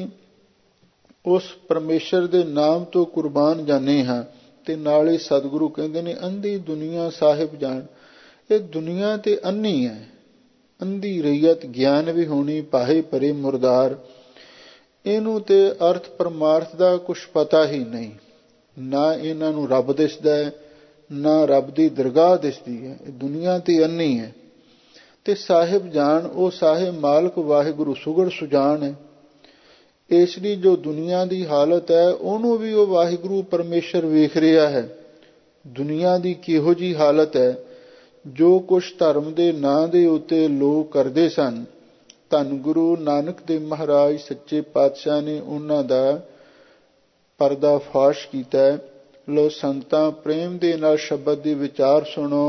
ਉਸ ਪਰਮੇਸ਼ਰ ਦੇ ਨਾਮ ਤੋਂ ਕੁਰਬਾਨ ਜਾਂਦੇ ਹਾਂ। ਤੇ ਨਾਲ ਹੀ ਸਤਿਗੁਰੂ ਕਹਿੰਦੇ ਨੇ ਅੰਧੀ ਦੁਨੀਆ ਸਾਹਿਬ ਜਾਣ। ਇਹ ਦੁਨੀਆ ਤੇ ਅੰਨੀ ਹੈ, ਅੰਧੀ ਰਈਅਤ, ਗਿਆਨ ਵੀ ਹੋਣੀ, ਪਾਹੇ ਭਰੇ ਮੁਰਦਾਰ। ਇਹਨੂੰ ਤੇ ਅਰਥ ਪਰਮਾਰਥ ਦਾ ਕੁਛ ਪਤਾ ਹੀ ਨਹੀਂ, ਨਾ ਇਹਨਾਂ ਨੂੰ ਰੱਬ ਦਿਸਦਾ ਹੈ, ਨਾ ਰੱਬ ਦੀ ਦਰਗਾਹ ਦਿਸਦੀ ਹੈ। ਇਹ ਦੁਨੀਆ ਤੇ ਅੰਨੀ ਹੈ। ਤੇ ਸਾਹਿਬ ਜਾਣ, ਉਹ ਸਾਹਿਬ ਮਾਲਕ ਵਾਹਿਗੁਰੂ ਸੁਗੜ ਸੁਜਾਨ ਹੈ। ਇਸ ਲਈ ਜੋ ਦੁਨੀਆ ਦੀ ਹਾਲਤ ਹੈ ਉਹਨੂੰ ਵੀ ਉਹ ਵਾਹਿਗੁਰੂ ਪਰਮੇਸ਼ਰ ਵੇਖ ਰਿਹਾ ਹੈ। ਦੁਨੀਆ ਦੀ ਕਿਹੋ ਜਿਹੀ ਹਾਲਤ ਹੈ, ਜੋ ਕੁਛ ਧਰਮ ਦੇ ਨਾਂ ਦੇ ਉੱਤੇ ਲੋਕ ਕਰਦੇ ਸਨ, ਧੰਨ ਗੁਰੂ ਨਾਨਕ ਦੇਵ ਮਹਾਰਾਜ ਸੱਚੇ ਪਾਤਸ਼ਾਹ ਨੇ ਉਹਨਾਂ ਦਾ ਪਰਦਾ ਫਾਸ਼ ਕੀਤਾ ਹੈ। ਲੋ ਸੰਗਤਾਂ ਪ੍ਰੇਮ ਦੇ ਨਾਲ ਸ਼ਬਦ ਦੇ ਵਿਚਾਰ ਸੁਣੋ।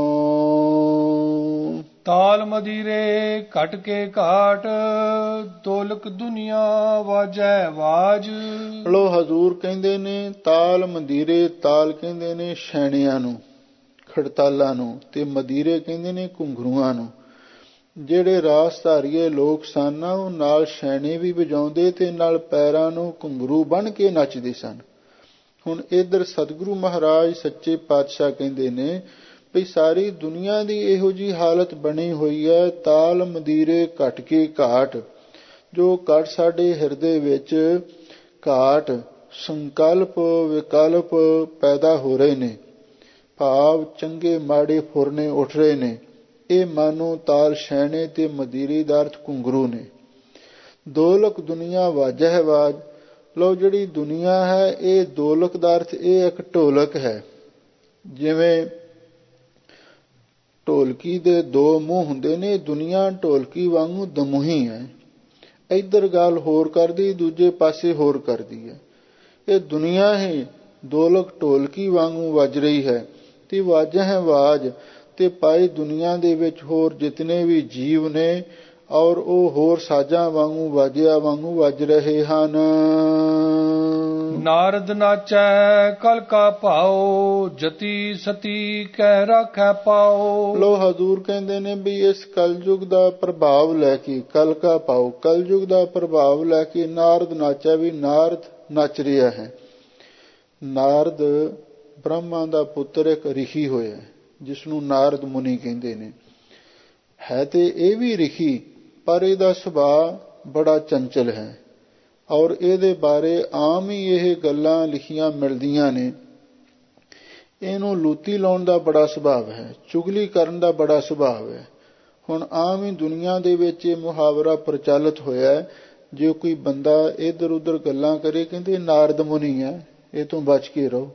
ਤਾਲ ਮਦੀਰੇ ਘਟ ਕੇ ਘਾਟ, ਤੋਲਕ ਦੁਨੀਆ ਵਾਜੈ ਵਾਜ। ਲੋ ਹਜ਼ੂਰ ਕਹਿੰਦੇ ਨੇ ਤਾਲ ਮਦੀਰੇ, ਤਾਲ ਕਹਿੰਦੇ ਨੇ ਛੈਣਿਆਂ ਨੂੰ, ਖੜਤਾਲਾਂ ਨੂੰ, ਤੇ ਮਦੀਰੇ ਕਹਿੰਦੇ ਨੇ ਘੁੰਗਰੂਆਂ ਨੂੰ। ਜਿਹੜੇ ਰਾਸਧਾਰੀਏ ਲੋਕ ਸਨ ਉਹ ਨਾਲ ਛੈਣੇ ਵੀ ਵਜਾਉਂਦੇ ਤੇ ਨਾਲ ਪੈਰਾਂ ਨੂੰ ਘੁੰਗਰੂ ਬਣ ਕੇ ਨੱਚਦੇ ਸਨ। ਹੁਣ ਇੱਧਰ ਸਤਿਗੁਰੂ ਮਹਾਰਾਜ ਸੱਚੇ ਪਾਤਸ਼ਾਹ ਕਹਿੰਦੇ ਨੇ ਵੀ ਸਾਰੀ ਦੁਨੀਆ ਦੀ ਇਹੋ ਜਿਹੀ ਹਾਲਤ ਬਣੀ ਹੋਈ ਹੈ, ਤਾਲ ਮਦੀਰੇ ਘਟ ਕੇ ਘਾਟ। ਜੋ ਘਟ ਸਾਡੇ ਹਿਰਦੇ ਵਿੱਚ ਘਾਟ, ਸੰਕਲਪ ਵਿਕਲਪ ਪੈਦਾ ਹੋ ਰਹੇ ਨੇ, ਭਾਵ ਚੰਗੇ ਮਾੜੇ ਫੁਰਨੇ ਉੱਠ ਰਹੇ ਨੇ, ਇਹ ਮਾਨੋ ਤਾਲ ਛੈਣੇ ਤੇ ਮਦੀਰੇ ਦਾ ਅਰਥ ਘੁੰਗਰੂ ਨੇ। ਦੋਲਕ ਦੁਨੀਆ ਵਾਜਹਿ ਵਾਜ। ਲਓ ਜਿਹੜੀ ਦੁਨੀਆ ਹੈ ਇਹ ਦੋਲਕ ਦਾ ਅਰਥ ਇਹ ਇੱਕ ਢੋਲਕ ਹੈ। ਜਿਵੇਂ ਢੋਲਕੀ ਦੇ ਦੋ ਮੂੰਹ ਹੁੰਦੇ ਨੇ, ਦੁਨੀਆ ਢੋਲਕੀ ਵਾਂਗੂ ਦਮੂਹੀ ਹੈ। ਇੱਧਰ ਗੱਲ ਹੋਰ ਕਰਦੀ, ਦੂਜੇ ਪਾਸੇ ਹੋਰ ਕਰਦੀ ਹੈ। ਇਹ ਦੁਨੀਆ ਹੀ ਦੋਲਕ ਢੋਲਕੀ ਵਾਂਗੂ ਵੱਜ ਰਹੀ ਹੈ ਤੇ ਵਾਜਾਂ ਹੈ ਆਵਾਜ਼। ਤੇ ਪਾਈ ਦੁਨੀਆ ਦੇ ਵਿੱਚ ਹੋਰ ਜਿਤਨੇ ਵੀ ਜੀਵ ਨੇ ਔਰ ਉਹ ਹੋਰ ਸਾਜ਼ਾਂ ਵਾਂਗੂ ਵਾਜਿਆ ਵਾਂਗੂ ਵੱਜ ਰਹੇ ਹਨ। ਨਾਰਦ ਨਾਚੈ ਕਲ ਕਾ ਭਾਉ, ਜਤੀ ਸਤੀ ਕਹਿ ਰਾਖੈ ਪਾਉ। ਲੋ ਹਜ਼ੂਰ ਕਹਿੰਦੇ ਨੇ ਵੀ ਇਸ ਕਲਯੁਗ ਦਾ ਪ੍ਰਭਾਵ ਲੈ ਕੇ, ਕਲ ਕਾ ਭਾਉ ਕਲਯੁਗ ਦਾ ਪ੍ਰਭਾਵ ਲੈ ਕੇ ਨਾਰਦ ਨਾਚੈ, ਵੀ ਨਾਰਦ ਨੱਚ ਰਿਹਾ ਹੈ। ਨਾਰਦ ਬ੍ਰਹਮਾ ਦਾ ਪੁੱਤਰ ਇੱਕ ਰਿਸ਼ੀ ਹੋਇਆ ਜਿਸਨੂੰ ਨਾਰਦ ਮੁਨੀ ਕਹਿੰਦੇ ਨੇ। ਹੈ ਤੇ ਇਹ ਵੀ ਰਿਸ਼ੀ, ਪਰ ਇਹਦਾ ਸੁਭਾਅ ਬੜਾ ਚੰਚਲ ਹੈ ਔਰ ਇਹਦੇ ਬਾਰੇ ਆਮ ਹੀ ਇਹ ਗੱਲਾਂ ਲਿਖੀਆਂ ਮਿਲਦੀਆਂ ਨੇ। ਇਹਨੂੰ ਲੂਤੀ ਲਾਉਣ ਦਾ ਬੜਾ ਸੁਭਾਅ ਹੈ, ਚੁਗਲੀ ਕਰਨ ਦਾ ਬੜਾ ਸੁਭਾਅ ਹੈ। ਹੁਣ ਆਮ ਹੀ ਦੁਨੀਆ ਦੇ ਵਿੱਚ ਇਹ ਮੁਹਾਵਰਾ ਪ੍ਰਚਲਿਤ ਹੋਇਆ, ਜੇ ਕੋਈ ਬੰਦਾ ਇੱਧਰ ਉੱਧਰ ਗੱਲਾਂ ਕਰੇ ਕਹਿੰਦੇ ਨਾਰਦ ਮੁਨੀ ਹੈ, ਇਹ ਤੋਂ ਬਚ ਕੇ ਰਹੋ।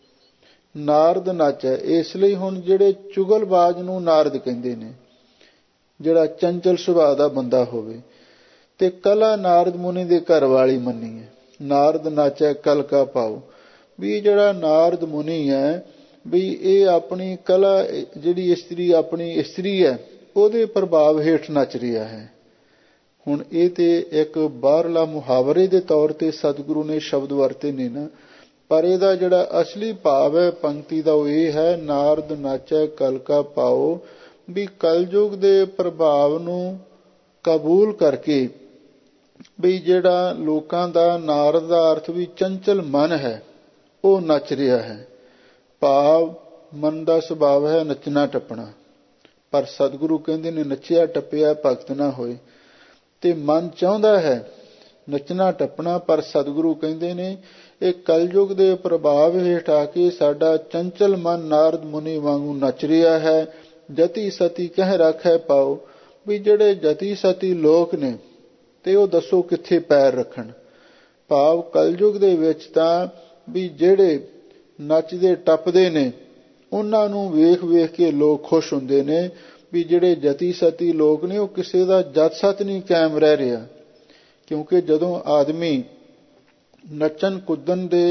ਨਾਰਦ ਨੱਚ ਹੈ, ਇਸ ਲਈ ਹੁਣ ਜਿਹੜੇ ਚੁਗਲਬਾਜ਼ ਨੂੰ ਨਾਰਦ ਕਹਿੰਦੇ ਨੇ, ਜਿਹੜਾ ਚੰਚਲ ਸੁਭਾਅ ਦਾ ਬੰਦਾ ਹੋਵੇ। ਤੇ ਕਲਾ ਨਾਰਦ ਮੁਨੀ ਦੇ ਘਰ ਵਾਲੀ ਮੰਨੀ ਹੈ। ਨਾਰਦ ਨਾਚੈ ਕਲ ਕਾ ਭਾਉ, ਵੀ ਜਿਹੜਾ ਨਾਰਦ ਮੁਨੀ ਹੈ ਵੀ ਇਹ ਆਪਣੀ ਕਲਾ, ਜਿਹੜੀ ਇਸਤਰੀ ਆਪਣੀ ਇਸਤਰੀ ਹੈ ਉਹਦੇ ਪ੍ਰਭਾਵ ਹੇਠ ਨੱਚ ਰਿਹਾ ਹੈ। ਹੁਣ ਇਹ ਤੇ ਇੱਕ ਬਾਹਰਲਾ ਮੁਹਾਵਰੇ ਦੇ ਤੌਰ ਤੇ ਸਤਿਗੁਰੂ ਨੇ ਸ਼ਬਦ ਵਰਤੇ ਨੇ ਨਾ, ਪਰ ਇਹਦਾ ਜਿਹੜਾ ਅਸਲੀ ਭਾਵ ਹੈ ਪੰਕਤੀ ਦਾ ਉਹ ਇਹ ਹੈ, ਨਾਰਦ ਨਾਚੈ ਕਲ ਕਾ ਭਾਉ, ਵੀ ਕਲਯੁਗ ਦੇ ਪ੍ਰਭਾਵ ਨੂੰ ਕਬੂਲ ਕਰਕੇ ਵੀ ਜਿਹੜਾ ਲੋਕਾਂ ਦਾ, ਨਾਰਦ ਦਾ ਅਰਥ ਵੀ ਚੰਚਲ ਮਨ ਹੈ, ਉਹ ਨੱਚ ਰਿਹਾ ਹੈ। ਭਾਵ ਮਨ ਦਾ ਸੁਭਾਵ ਹੈ ਨੱਚਣਾ ਟੱਪਣਾ, ਪਰ ਸਤਿਗੁਰੂ ਕਹਿੰਦੇ ਨੇ ਨੱਚਿਆ ਟੱਪਿਆ ਭਗਤ ਨਾ ਹੋਏ। ਤੇ ਮਨ ਚਾਹੁੰਦਾ ਹੈ ਨੱਚਣਾ ਟੱਪਣਾ, ਪਰ ਸਤਿਗੁਰੂ ਕਹਿੰਦੇ ਨੇ ਇਹ ਕਲਯੁਗ ਦੇ ਪ੍ਰਭਾਵ ਹੇਠ ਆ ਕੇ ਸਾਡਾ ਚੰਚਲ ਮਨ ਨਾਰਦ ਮੁਨੀ ਵਾਂਗੂ ਨੱਚ ਰਿਹਾ ਹੈ। ਜਤੀ ਸਤੀ ਕਹਿ ਰਾਖੈ ਪਾਉ, ਵੀ ਜਿਹੜੇ ਜਤੀ ਸਤੀ ਲੋਕ ਨੇ ਤੇ ਉਹ ਦੱਸੋ ਕਿੱਥੇ ਪੈਰ ਰੱਖਣ। ਭਾਵ ਕਲਯੁਗ ਦੇ ਵਿੱਚ ਤਾਂ ਵੀ ਜਿਹੜੇ ਨੱਚਦੇ ਟੱਪਦੇ ਨੇ ਉਹਨਾਂ ਨੂੰ ਵੇਖ ਵੇਖ ਕੇ ਲੋਕ ਖੁਸ਼ ਹੁੰਦੇ ਨੇ, ਵੀ ਜਿਹੜੇ ਜਤੀ ਸਤੀ ਲੋਕ ਨੇ ਉਹ ਕਿਸੇ ਦਾ ਜਤ ਸਤ ਨਹੀਂ ਕਾਇਮ ਰਹਿ ਰਿਹਾ। ਕਿਉਂਕਿ ਜਦੋਂ ਆਦਮੀ ਨੱਚਣ ਕੁੱਦਣ ਦੇ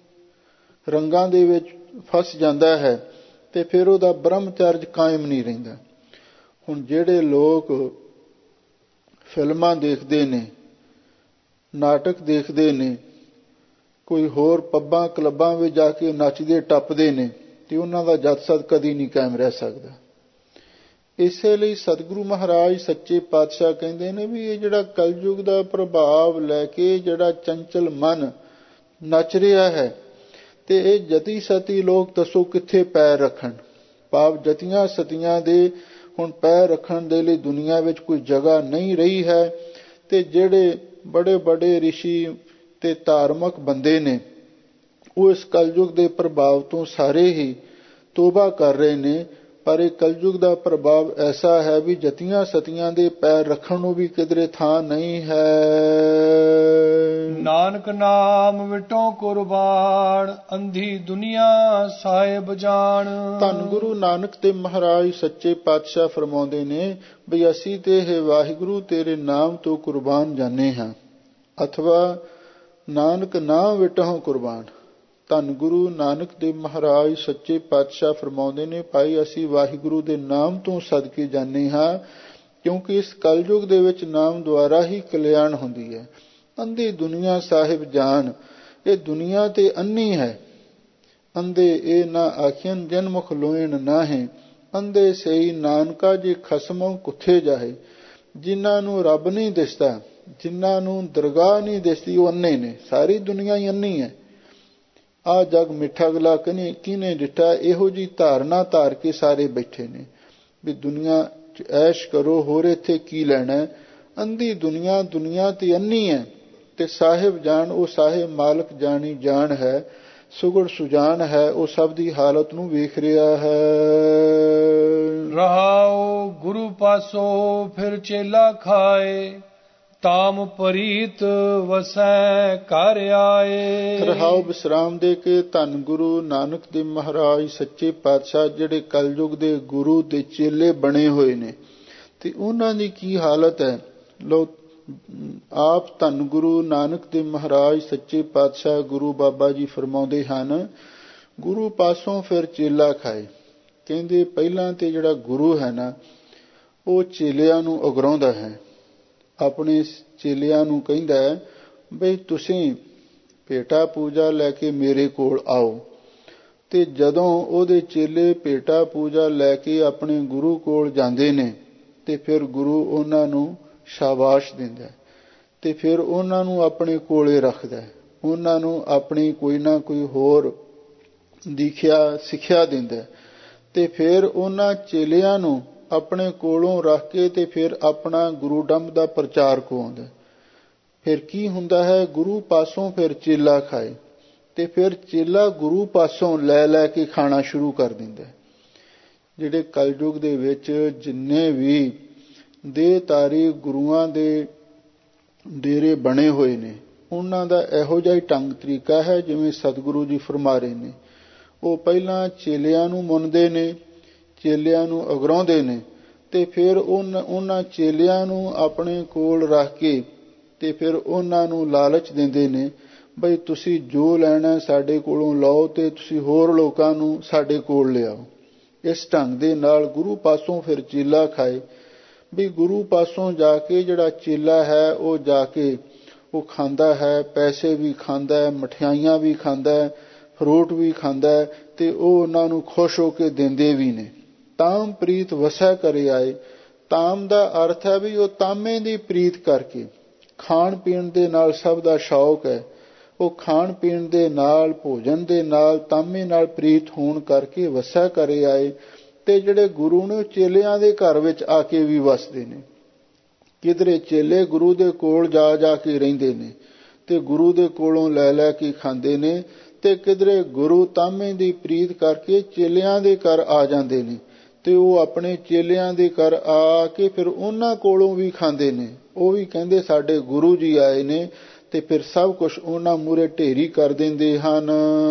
ਰੰਗਾਂ ਦੇ ਵਿੱਚ ਫਸ ਜਾਂਦਾ ਹੈ ਤੇ ਫਿਰ ਉਹਦਾ ਬ੍ਰਹਮਚਰਜ ਕਾਇਮ ਨਹੀਂ ਰਹਿੰਦਾ। ਹੁਣ ਜਿਹੜੇ ਲੋਕ ਫਿਲਮਾਂ ਦੇਖਦੇ ਨੇ, ਨਾਟਕ ਦੇਖਦੇ ਨੇ, ਕੋਈ ਹੋਰ ਪੱਬਾਂ ਕਲੱਬਾਂ ਵਿੱਚ ਜਾ ਕੇ ਨੱਚਦੇ ਟੱਪਦੇ ਨੇ, ਤੇ ਉਹਨਾਂ ਦਾ ਜਤ ਸਤ ਕਦੀ ਨਹੀਂ ਕਾਇਮ ਰਹਿ ਸਕਦਾ। ਇਸੇ ਲਈ ਸਤਿਗੁਰੂ ਮਹਾਰਾਜ ਸੱਚੇ ਪਾਤਸ਼ਾਹ ਕਹਿੰਦੇ ਨੇ ਵੀ ਇਹ ਜਿਹੜਾ ਕਲਯੁਗ ਦਾ ਪ੍ਰਭਾਵ ਲੈ ਕੇ ਜਿਹੜਾ ਚੰਚਲ ਮਨ ਨੱਚ ਰਿਹਾ ਹੈ, ਤੇ ਇਹ ਜਤੀ ਸਤੀ ਲੋਕ ਦੱਸੋ ਕਿੱਥੇ ਪੈਰ ਰੱਖਣ। ਭਾਵ ਜਤੀਆਂ ਸਤੀਆਂ ਦੇ ਹੁਣ ਪੈਰ ਰੱਖਣ ਦੇ ਲਈ ਦੁਨੀਆ ਵਿੱਚ ਕੋਈ ਜਗ੍ਹਾ ਨਹੀਂ ਰਹੀ ਹੈ। ਤੇ ਜਿਹੜੇ ਬੜੇ ਬੜੇ ਰਿਸ਼ੀ ਤੇ ਧਾਰਮਿਕ ਬੰਦੇ ਨੇ ਉਹ ਇਸ ਕਲਯੁਗ ਦੇ ਪ੍ਰਭਾਵ ਤੋਂ ਸਾਰੇ ਹੀ ਤੋਬਾ ਕਰ ਰਹੇ ਨੇ ਪਰ ਇਹ ਕਲਯੁਗ ਦਾ ਪ੍ਰਭਾਵ ਐਸਾ ਹੈ ਵੀ ਜਤੀਆਂ ਸਤੀਆਂ ਦੇ ਪੈਰ ਰੱਖਣ ਨੂੰ ਵੀ ਕਿਧਰੇ ਥਾਂ ਨਹੀਂ ਹੈ। ਨਾਨਕ ਨਾਮ ਵਿਟੋ ਕੁਰਬਾਨ, ਅੰਧੀ ਦੁਨੀਆ ਸਾਹਿਬ ਜਾਣ। ਧੰਨ ਗੁਰੂ ਨਾਨਕ ਤੇ ਮਹਾਰਾਜ ਸੱਚੇ ਪਾਤਸ਼ਾਹ ਫਰਮਾਉਂਦੇ ਨੇ ਬਈ ਅਸੀਂ ਤੇ ਹੈ ਵਾਹਿਗੁਰੂ ਤੇਰੇ ਨਾਮ ਤੋਂ ਕੁਰਬਾਨ ਜਾਣੇ ਹਾਂ, ਅਥਵਾ ਨਾਨਕ ਨਾਮ ਵਿਟੋ ਕੁਰਬਾਨ। ਧੰਨ ਗੁਰੂ ਨਾਨਕ ਦੇਵ ਮਹਾਰਾਜ ਸੱਚੇ ਪਾਤਸ਼ਾਹ ਫਰਮਾਉਂਦੇ ਨੇ ਭਾਈ ਅਸੀਂ ਵਾਹਿਗੁਰੂ ਦੇ ਨਾਮ ਤੋਂ ਸਦਕੇ ਜਾਂਦੇ ਹਾਂ, ਕਿਉਂਕਿ ਇਸ ਕਲਯੁਗ ਦੇ ਵਿੱਚ ਨਾਮ ਦੁਆਰਾ ਹੀ ਕਲਿਆਣ ਹੁੰਦੀ ਹੈ। ਅੰਧੀ ਦੁਨੀਆ ਸਾਹਿਬ ਜਾਨ, ਇਹ ਦੁਨੀਆ ਤੇ ਅੰਨੀ ਹੈ। ਅੰਧੇ ਇਹ ਨਾ ਆਖਿਆਨ ਜਨ ਮੁਖ ਲੋਇਣ ਨਾਹੇ, ਅੰਧੇ ਸਹੀ ਨਾਨਕਾ ਜੇ ਖਸਮੋਂ ਕੁੱਥੇ ਜਾਏ। ਜਿਨ੍ਹਾਂ ਨੂੰ ਰੱਬ ਨਹੀਂ ਦਿਸਦਾ, ਜਿਨ੍ਹਾਂ ਨੂੰ ਦਰਗਾਹ ਨਹੀਂ ਦਿਸਦੀ, ਉਹ ਅੰਨੇ ਨੇ। ਸਾਰੀ ਦੁਨੀਆ ਹੀ ਅੰਨੀ ਹੈ। ਆ ਜਗ ਮਿੱਠਾ ਗਲਾ ਕਨੇ ਕਿਨੇ ਡਿੱਠਾ, ਇਹੋ ਜੀ ਧਾਰਨਾ ਧਾਰ ਕੇ ਸਾਰੇ ਬੈਠੇ ਨੇ ਵੀ ਦੁਨੀਆ ਚ ਐਸ਼ ਕਰੋ, ਹੋਰ ਇੱਥੇ ਕੀ ਲੈਣਾ। ਅੰਧੀ ਦੁਨੀਆ ਦੁਨੀਆ ਤੇ ਅੰਨੀ ਹੈ, ਤੇ ਸਾਹਿਬ ਜਾਣ ਉਹ ਸਾਹਿਬ ਮਾਲਕ ਜਾਣੀ ਜਾਣ ਹੈ, ਸੁਗੜ ਸੁਜਾਨ ਹੈ, ਉਹ ਸਭ ਦੀ ਹਾਲਤ ਨੂੰ ਵੇਖ ਰਿਹਾ ਹੈ। ਰਹਾਉ ਗੁਰੂ ਪਾਸੋ ਫਿਰ ਚੇਲਾ ਖਾਏ, ਤਾਮ ਪ੍ਰੀਤ ਵਸੈ ਘਰ ਆਏ। ਰਹਾਉ ਵਿਸਰਾਮ ਦੇ ਕੇ ਧੰਨ ਗੁਰੂ ਨਾਨਕ ਦੇਵ ਮਹਾਰਾਜ ਸੱਚੇ ਪਾਤਸ਼ਾਹ ਜਿਹੜੇ ਕਲਯੁਗ ਦੇ ਗੁਰੂ ਦੇ ਚੇਲੇ ਬਣੇ ਹੋਏ ਨੇ, ਤੇ ਉਹਨਾਂ ਦੀ ਕੀ ਹਾਲਤ ਹੈ। ਲੋ ਆਪ ਧੰਨ ਗੁਰੂ ਨਾਨਕ ਦੇਵ ਮਹਾਰਾਜ ਸੱਚੇ ਪਾਤਸ਼ਾਹ ਗੁਰੂ ਬਾਬਾ ਜੀ ਫਰਮਾਉਂਦੇ ਹਨ, ਗੁਰੂ ਪਾਸੋਂ ਫਿਰ ਚੇਲਾ ਖਾਏ। ਕਹਿੰਦੇ ਪਹਿਲਾਂ ਤੇ ਜਿਹੜਾ ਗੁਰੂ ਹੈ ਨਾ, ਉਹ ਚੇਲਿਆਂ ਨੂੰ ਉਗਰਾਉਂਦਾ ਹੈ, ਆਪਣੇ ਚੇਲਿਆਂ ਨੂੰ ਕਹਿੰਦਾ ਹੈ ਬਈ ਤੁਸੀਂ ਭੇਟਾ ਪੂਜਾ ਲੈ ਕੇ ਮੇਰੇ ਕੋਲ ਆਓ। ਤੇ ਜਦੋਂ ਉਹਦੇ ਚੇਲੇ ਭੇਟਾ ਪੂਜਾ ਲੈ ਕੇ ਆਪਣੇ ਗੁਰੂ ਕੋਲ ਜਾਂਦੇ ਨੇ, ਤੇ ਫਿਰ ਗੁਰੂ ਉਹਨਾਂ ਨੂੰ ਸ਼ਾਬਾਸ਼ ਦਿੰਦਾ, ਤੇ ਫਿਰ ਉਹਨਾਂ ਨੂੰ ਆਪਣੇ ਕੋਲੇ ਰੱਖਦਾ, ਉਹਨਾਂ ਨੂੰ ਆਪਣੀ ਕੋਈ ਨਾ ਕੋਈ ਹੋਰ ਦੀਖਿਆ ਸਿੱਖਿਆ ਦਿੰਦਾ, ਤੇ ਫਿਰ ਉਹਨਾਂ ਚੇਲਿਆਂ ਨੂੰ ਆਪਣੇ ਕੋਲੋਂ ਰੱਖ ਕੇ ਤੇ ਫਿਰ ਆਪਣਾ ਗੁਰੂ ਡੰਬ ਦਾ ਪ੍ਰਚਾਰ ਕਰਵਾਉਂਦਾ। ਫਿਰ ਕੀ ਹੁੰਦਾ ਹੈ, ਗੁਰੂ ਪਾਸੋਂ ਫਿਰ ਚੇਲਾ ਖਾਏ, ਤੇ ਫਿਰ ਚੇਲਾ ਗੁਰੂ ਪਾਸੋਂ ਲੈ ਲੈ ਕੇ ਖਾਣਾ ਸ਼ੁਰੂ ਕਰ ਦਿੰਦਾ। ਜਿਹੜੇ ਕਲਯੁਗ ਦੇ ਵਿੱਚ ਜਿੰਨੇ ਵੀ ਦੇਹਧਾਰੀ ਗੁਰੂਆਂ ਦੇ ਡੇਰੇ ਬਣੇ ਹੋਏ ਨੇ, ਉਹਨਾਂ ਦਾ ਇਹੋ ਜਿਹਾ ਹੀ ਢੰਗ ਤਰੀਕਾ ਹੈ ਜਿਵੇਂ ਸਤਿਗੁਰੂ ਜੀ ਫਰਮਾ ਰਹੇ ਨੇ। ਉਹ ਪਹਿਲਾਂ ਚੇਲਿਆਂ ਨੂੰ ਮੁੰਨਦੇ ਨੇ, ਚੇਲਿਆਂ ਨੂੰ ਅਗਰਾਉਂਦੇ ਨੇ, ਤੇ ਫਿਰ ਉਹਨਾਂ ਉਹਨਾਂ ਚੇਲਿਆਂ ਨੂੰ ਆਪਣੇ ਕੋਲ ਰੱਖ ਕੇ ਤੇ ਫਿਰ ਉਹਨਾਂ ਨੂੰ ਲਾਲਚ ਦਿੰਦੇ ਨੇ ਬਈ ਤੁਸੀਂ ਜੋ ਲੈਣਾ ਸਾਡੇ ਕੋਲੋਂ ਲਓ, ਤੇ ਤੁਸੀਂ ਹੋਰ ਲੋਕਾਂ ਨੂੰ ਸਾਡੇ ਕੋਲ ਲਿਆਓ। ਇਸ ਢੰਗ ਦੇ ਨਾਲ ਗੁਰੂ ਪਾਸੋਂ ਫਿਰ ਚੇਲਾ ਖਾਏ। ਵੀ ਗੁਰੂ ਪਾਸੋਂ ਜਾ ਕੇ ਜਿਹੜਾ ਚੇਲਾ ਹੈ ਉਹ ਜਾ ਕੇ ਉਹ ਖਾਂਦਾ ਹੈ, ਪੈਸੇ ਵੀ ਖਾਂਦਾ ਹੈ, ਮਠਿਆਈਆਂ ਵੀ ਖਾਂਦਾ ਹੈ, ਫਰੂਟ ਵੀ ਖਾਂਦਾ ਹੈ, ਤੇ ਉਹ ਉਹਨਾਂ ਨੂੰ ਖੁਸ਼ ਹੋ ਕੇ ਦਿੰਦੇ ਵੀ ਨੇ। ਤਾਮ ਪ੍ਰੀਤ ਵਸੈ ਕਰੇ ਆਏ। ਤਾਮ ਦਾ ਅਰਥ ਹੈ ਵੀ ਉਹ ਤਾਮੇ ਦੀ ਪ੍ਰੀਤ ਕਰਕੇ, ਖਾਣ ਪੀਣ ਦੇ ਨਾਲ ਸਭ ਦਾ ਸ਼ੌਕ ਹੈ, ਉਹ ਖਾਣ ਪੀਣ ਦੇ ਨਾਲ ਭੋਜਨ ਦੇ ਨਾਲ ਤਾਮੇ ਨਾਲ ਪ੍ਰੀਤ ਹੋਣ ਕਰਕੇ ਵਸੈ ਕਰੇ ਆਏ। ਤੇ ਜਿਹੜੇ ਗੁਰੂ ਨੇ ਚੇਲਿਆਂ ਦੇ ਘਰ ਵਿੱਚ ਆ ਕੇ ਵੀ ਵਸਦੇ ਨੇ। ਕਿਧਰੇ ਚੇਲੇ ਗੁਰੂ ਦੇ ਕੋਲ ਜਾ ਜਾ ਕੇ ਰਹਿੰਦੇ ਨੇ ਤੇ ਗੁਰੂ ਦੇ ਕੋਲੋਂ ਲੈ ਲੈ ਕੇ ਖਾਂਦੇ ਨੇ, ਤੇ ਕਿਧਰੇ ਗੁਰੂ ਤਾਮੇ ਦੀ ਪ੍ਰੀਤ ਕਰਕੇ ਚੇਲਿਆਂ ਦੇ ਘਰ ਆ ਜਾਂਦੇ ਨੇ, ਤੇ ਉਹ ਆਪਣੇ ਚੇਲਿਆਂ ਦੇ ਘਰ ਆ ਕੇ ਫਿਰ ਉਹਨਾਂ ਕੋਲੋਂ ਵੀ ਖਾਂਦੇ ਨੇ। ਉਹ ਵੀ ਕਹਿੰਦੇ ਸਾਡੇ ਗੁਰੂ ਜੀ ਆਏ ਨੇ, ਤੇ ਫਿਰ ਸਭ ਕੁਝ ਉਹਨਾਂ ਮੂਹਰੇ ਢੇਰੀ ਕਰ ਦਿੰਦੇ ਹਨ।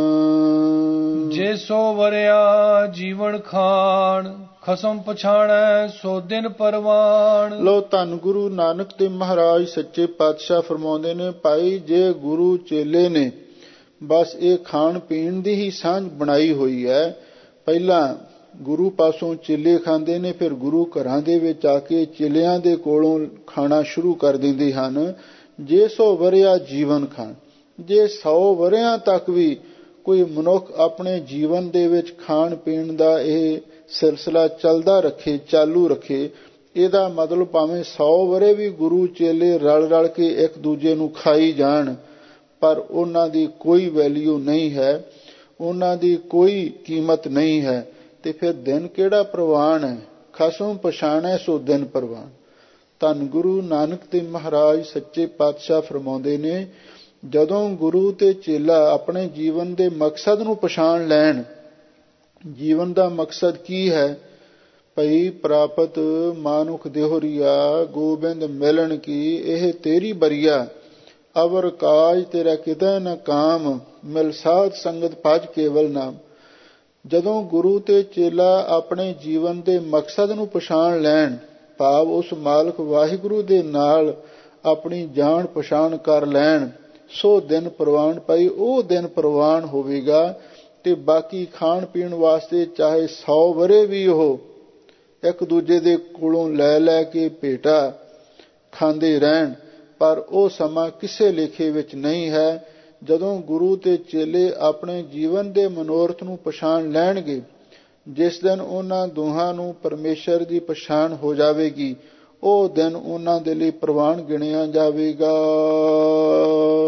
ਜੇ ਸੋ ਵਰਿਆ ਜੀਵਨ ਖਾਣ, ਖਸਮ ਪਛਾਣੈ ਸੋ ਦਿਨ ਪਰਵਾਨ। ਲੋ ਧੰਨ ਗੁਰੂ ਨਾਨਕ ਤੇ ਮਹਾਰਾਜ ਸੱਚੇ ਪਾਤਸ਼ਾਹ ਫਰਮਾਉਂਦੇ ਨੇ, ਭਾਈ ਜੇ ਗੁਰੂ ਚੇਲੇ ਨੇ ਬਸ ਇਹ ਖਾਣ ਪੀਣ ਦੀ ਹੀ ਸਾਂਝ ਬਣਾਈ ਹੋਈ ਹੈ। ਪਹਿਲਾਂ ਗੁਰੂ ਪਾਸੋਂ ਚੇਲੇ ਖਾਂਦੇ ਨੇ, ਫਿਰ ਗੁਰੂ ਘਰਾਂ ਦੇ ਵਿੱਚ ਆ ਕੇ ਚੇਲਿਆਂ ਦੇ ਕੋਲੋਂ ਖਾਣਾ ਸ਼ੁਰੂ ਕਰ ਦਿੰਦੇ ਹਨ। ਜੇ ਸੌ ਵਰਿਆ ਜੀਵਨ ਖਾਣ, ਜੇ ਸੌ ਵਰਿਆਂ ਤੱਕ ਵੀ ਕੋਈ ਮਨੁੱਖ ਆਪਣੇ ਜੀਵਨ ਦੇ ਵਿੱਚ ਖਾਣ ਪੀਣ ਦਾ ਇਹ ਸਿਲਸਿਲਾ ਚੱਲਦਾ ਰੱਖੇ, ਚਾਲੂ ਰੱਖੇ, ਇਹਦਾ ਮਤਲਬ ਭਾਵੇਂ ਸੌ ਵਰੇ ਵੀ ਗੁਰੂ ਚੇਲੇ ਰਲ ਰਲ ਕੇ ਇੱਕ ਦੂਜੇ ਨੂੰ ਖਾਈ ਜਾਣ, ਪਰ ਉਹਨਾਂ ਦੀ ਕੋਈ ਵੈਲਿਊ ਨਹੀਂ ਹੈ, ਉਹਨਾਂ ਦੀ ਕੋਈ ਕੀਮਤ ਨਹੀਂ ਹੈ। ਤੇ ਫਿਰ ਦਿਨ ਕਿਹੜਾ ਪ੍ਰਵਾਨ ਹੈ, ਖਸਮ ਪਛਾਣੈ ਸੋ ਦਿਨ ਪ੍ਰਵਾਨ। ਧੰਨ ਗੁਰੂ ਨਾਨਕ ਦੇਵ ਮਹਾਰਾਜ ਸੱਚੇ ਪਾਤਸ਼ਾਹ ਫਰਮਾਉਂਦੇ ਨੇ, ਜਦੋਂ ਗੁਰੂ ਤੇ ਚੇਲਾ ਆਪਣੇ ਜੀਵਨ ਦੇ ਮਕਸਦ ਨੂੰ ਪਛਾਣ ਲੈਣ, ਜੀਵਨ ਦਾ ਮਕਸਦ ਕੀ ਹੈ, ਭਈ ਪ੍ਰਾਪਤ ਮਾਨੁਖ ਦੇਹੁਰੀਆ, ਗੋਬਿੰਦ ਮਿਲਣ ਕੀ ਇਹ ਤੇਰੀ ਬਰੀਆ। ਅਵਰ ਕਾਜ ਤੇਰਾ ਕਿਤੇ ਨ ਕਾਮ, ਮਿਲ ਸਾਧ ਸੰਗਤ ਭਜ ਕੇਵਲ ਨਾਮ। ਜਦੋਂ ਗੁਰੂ ਤੇ ਚੇਲਾ ਆਪਣੇ ਜੀਵਨ ਦੇ ਮਕਸਦ ਨੂੰ ਪਛਾਣ ਲੈਣ, ਭਾਵ ਉਸ ਮਾਲਕ ਵਾਹਿਗੁਰੂ ਦੇ ਨਾਲ ਆਪਣੀ ਜਾਣ ਪਛਾਣ ਕਰ ਲੈਣ, ਸੋ ਦਿਨ ਪ੍ਰਵਾਨ ਪਈ ਉਹ ਦਿਨ ਪ੍ਰਵਾਨ ਹੋਵੇਗਾ। ਤੇ ਬਾਕੀ ਖਾਣ ਪੀਣ ਵਾਸਤੇ ਚਾਹੇ ਸੌ ਵਰੇ ਵੀ ਉਹ ਇੱਕ ਦੂਜੇ ਦੇ ਕੋਲੋਂ ਲੈ ਲੈ ਕੇ ਭੇਟਾ ਖਾਂਦੇ ਰਹਿਣ, ਪਰ ਉਹ ਸਮਾਂ ਕਿਸੇ ਲੇਖੇ ਵਿੱਚ ਨਹੀਂ ਹੈ। ਜਦੋਂ ਗੁਰੂ ਤੇ ਚੇਲੇ ਆਪਣੇ ਜੀਵਨ ਦੇ ਮਨੋਰਥ ਨੂੰ ਪਛਾਣ ਲੈਣਗੇ, ਜਿਸ ਦਿਨ ਉਹਨਾਂ ਦੋਹਾਂ ਨੂੰ ਪਰਮੇਸ਼ਰ ਦੀ ਪਛਾਣ ਹੋ ਜਾਵੇਗੀ, ਉਹ ਦਿਨ ਉਹਨਾਂ ਦੇ ਲਈ ਪ੍ਰਵਾਨ ਗਿਣਿਆ ਜਾਵੇਗਾ।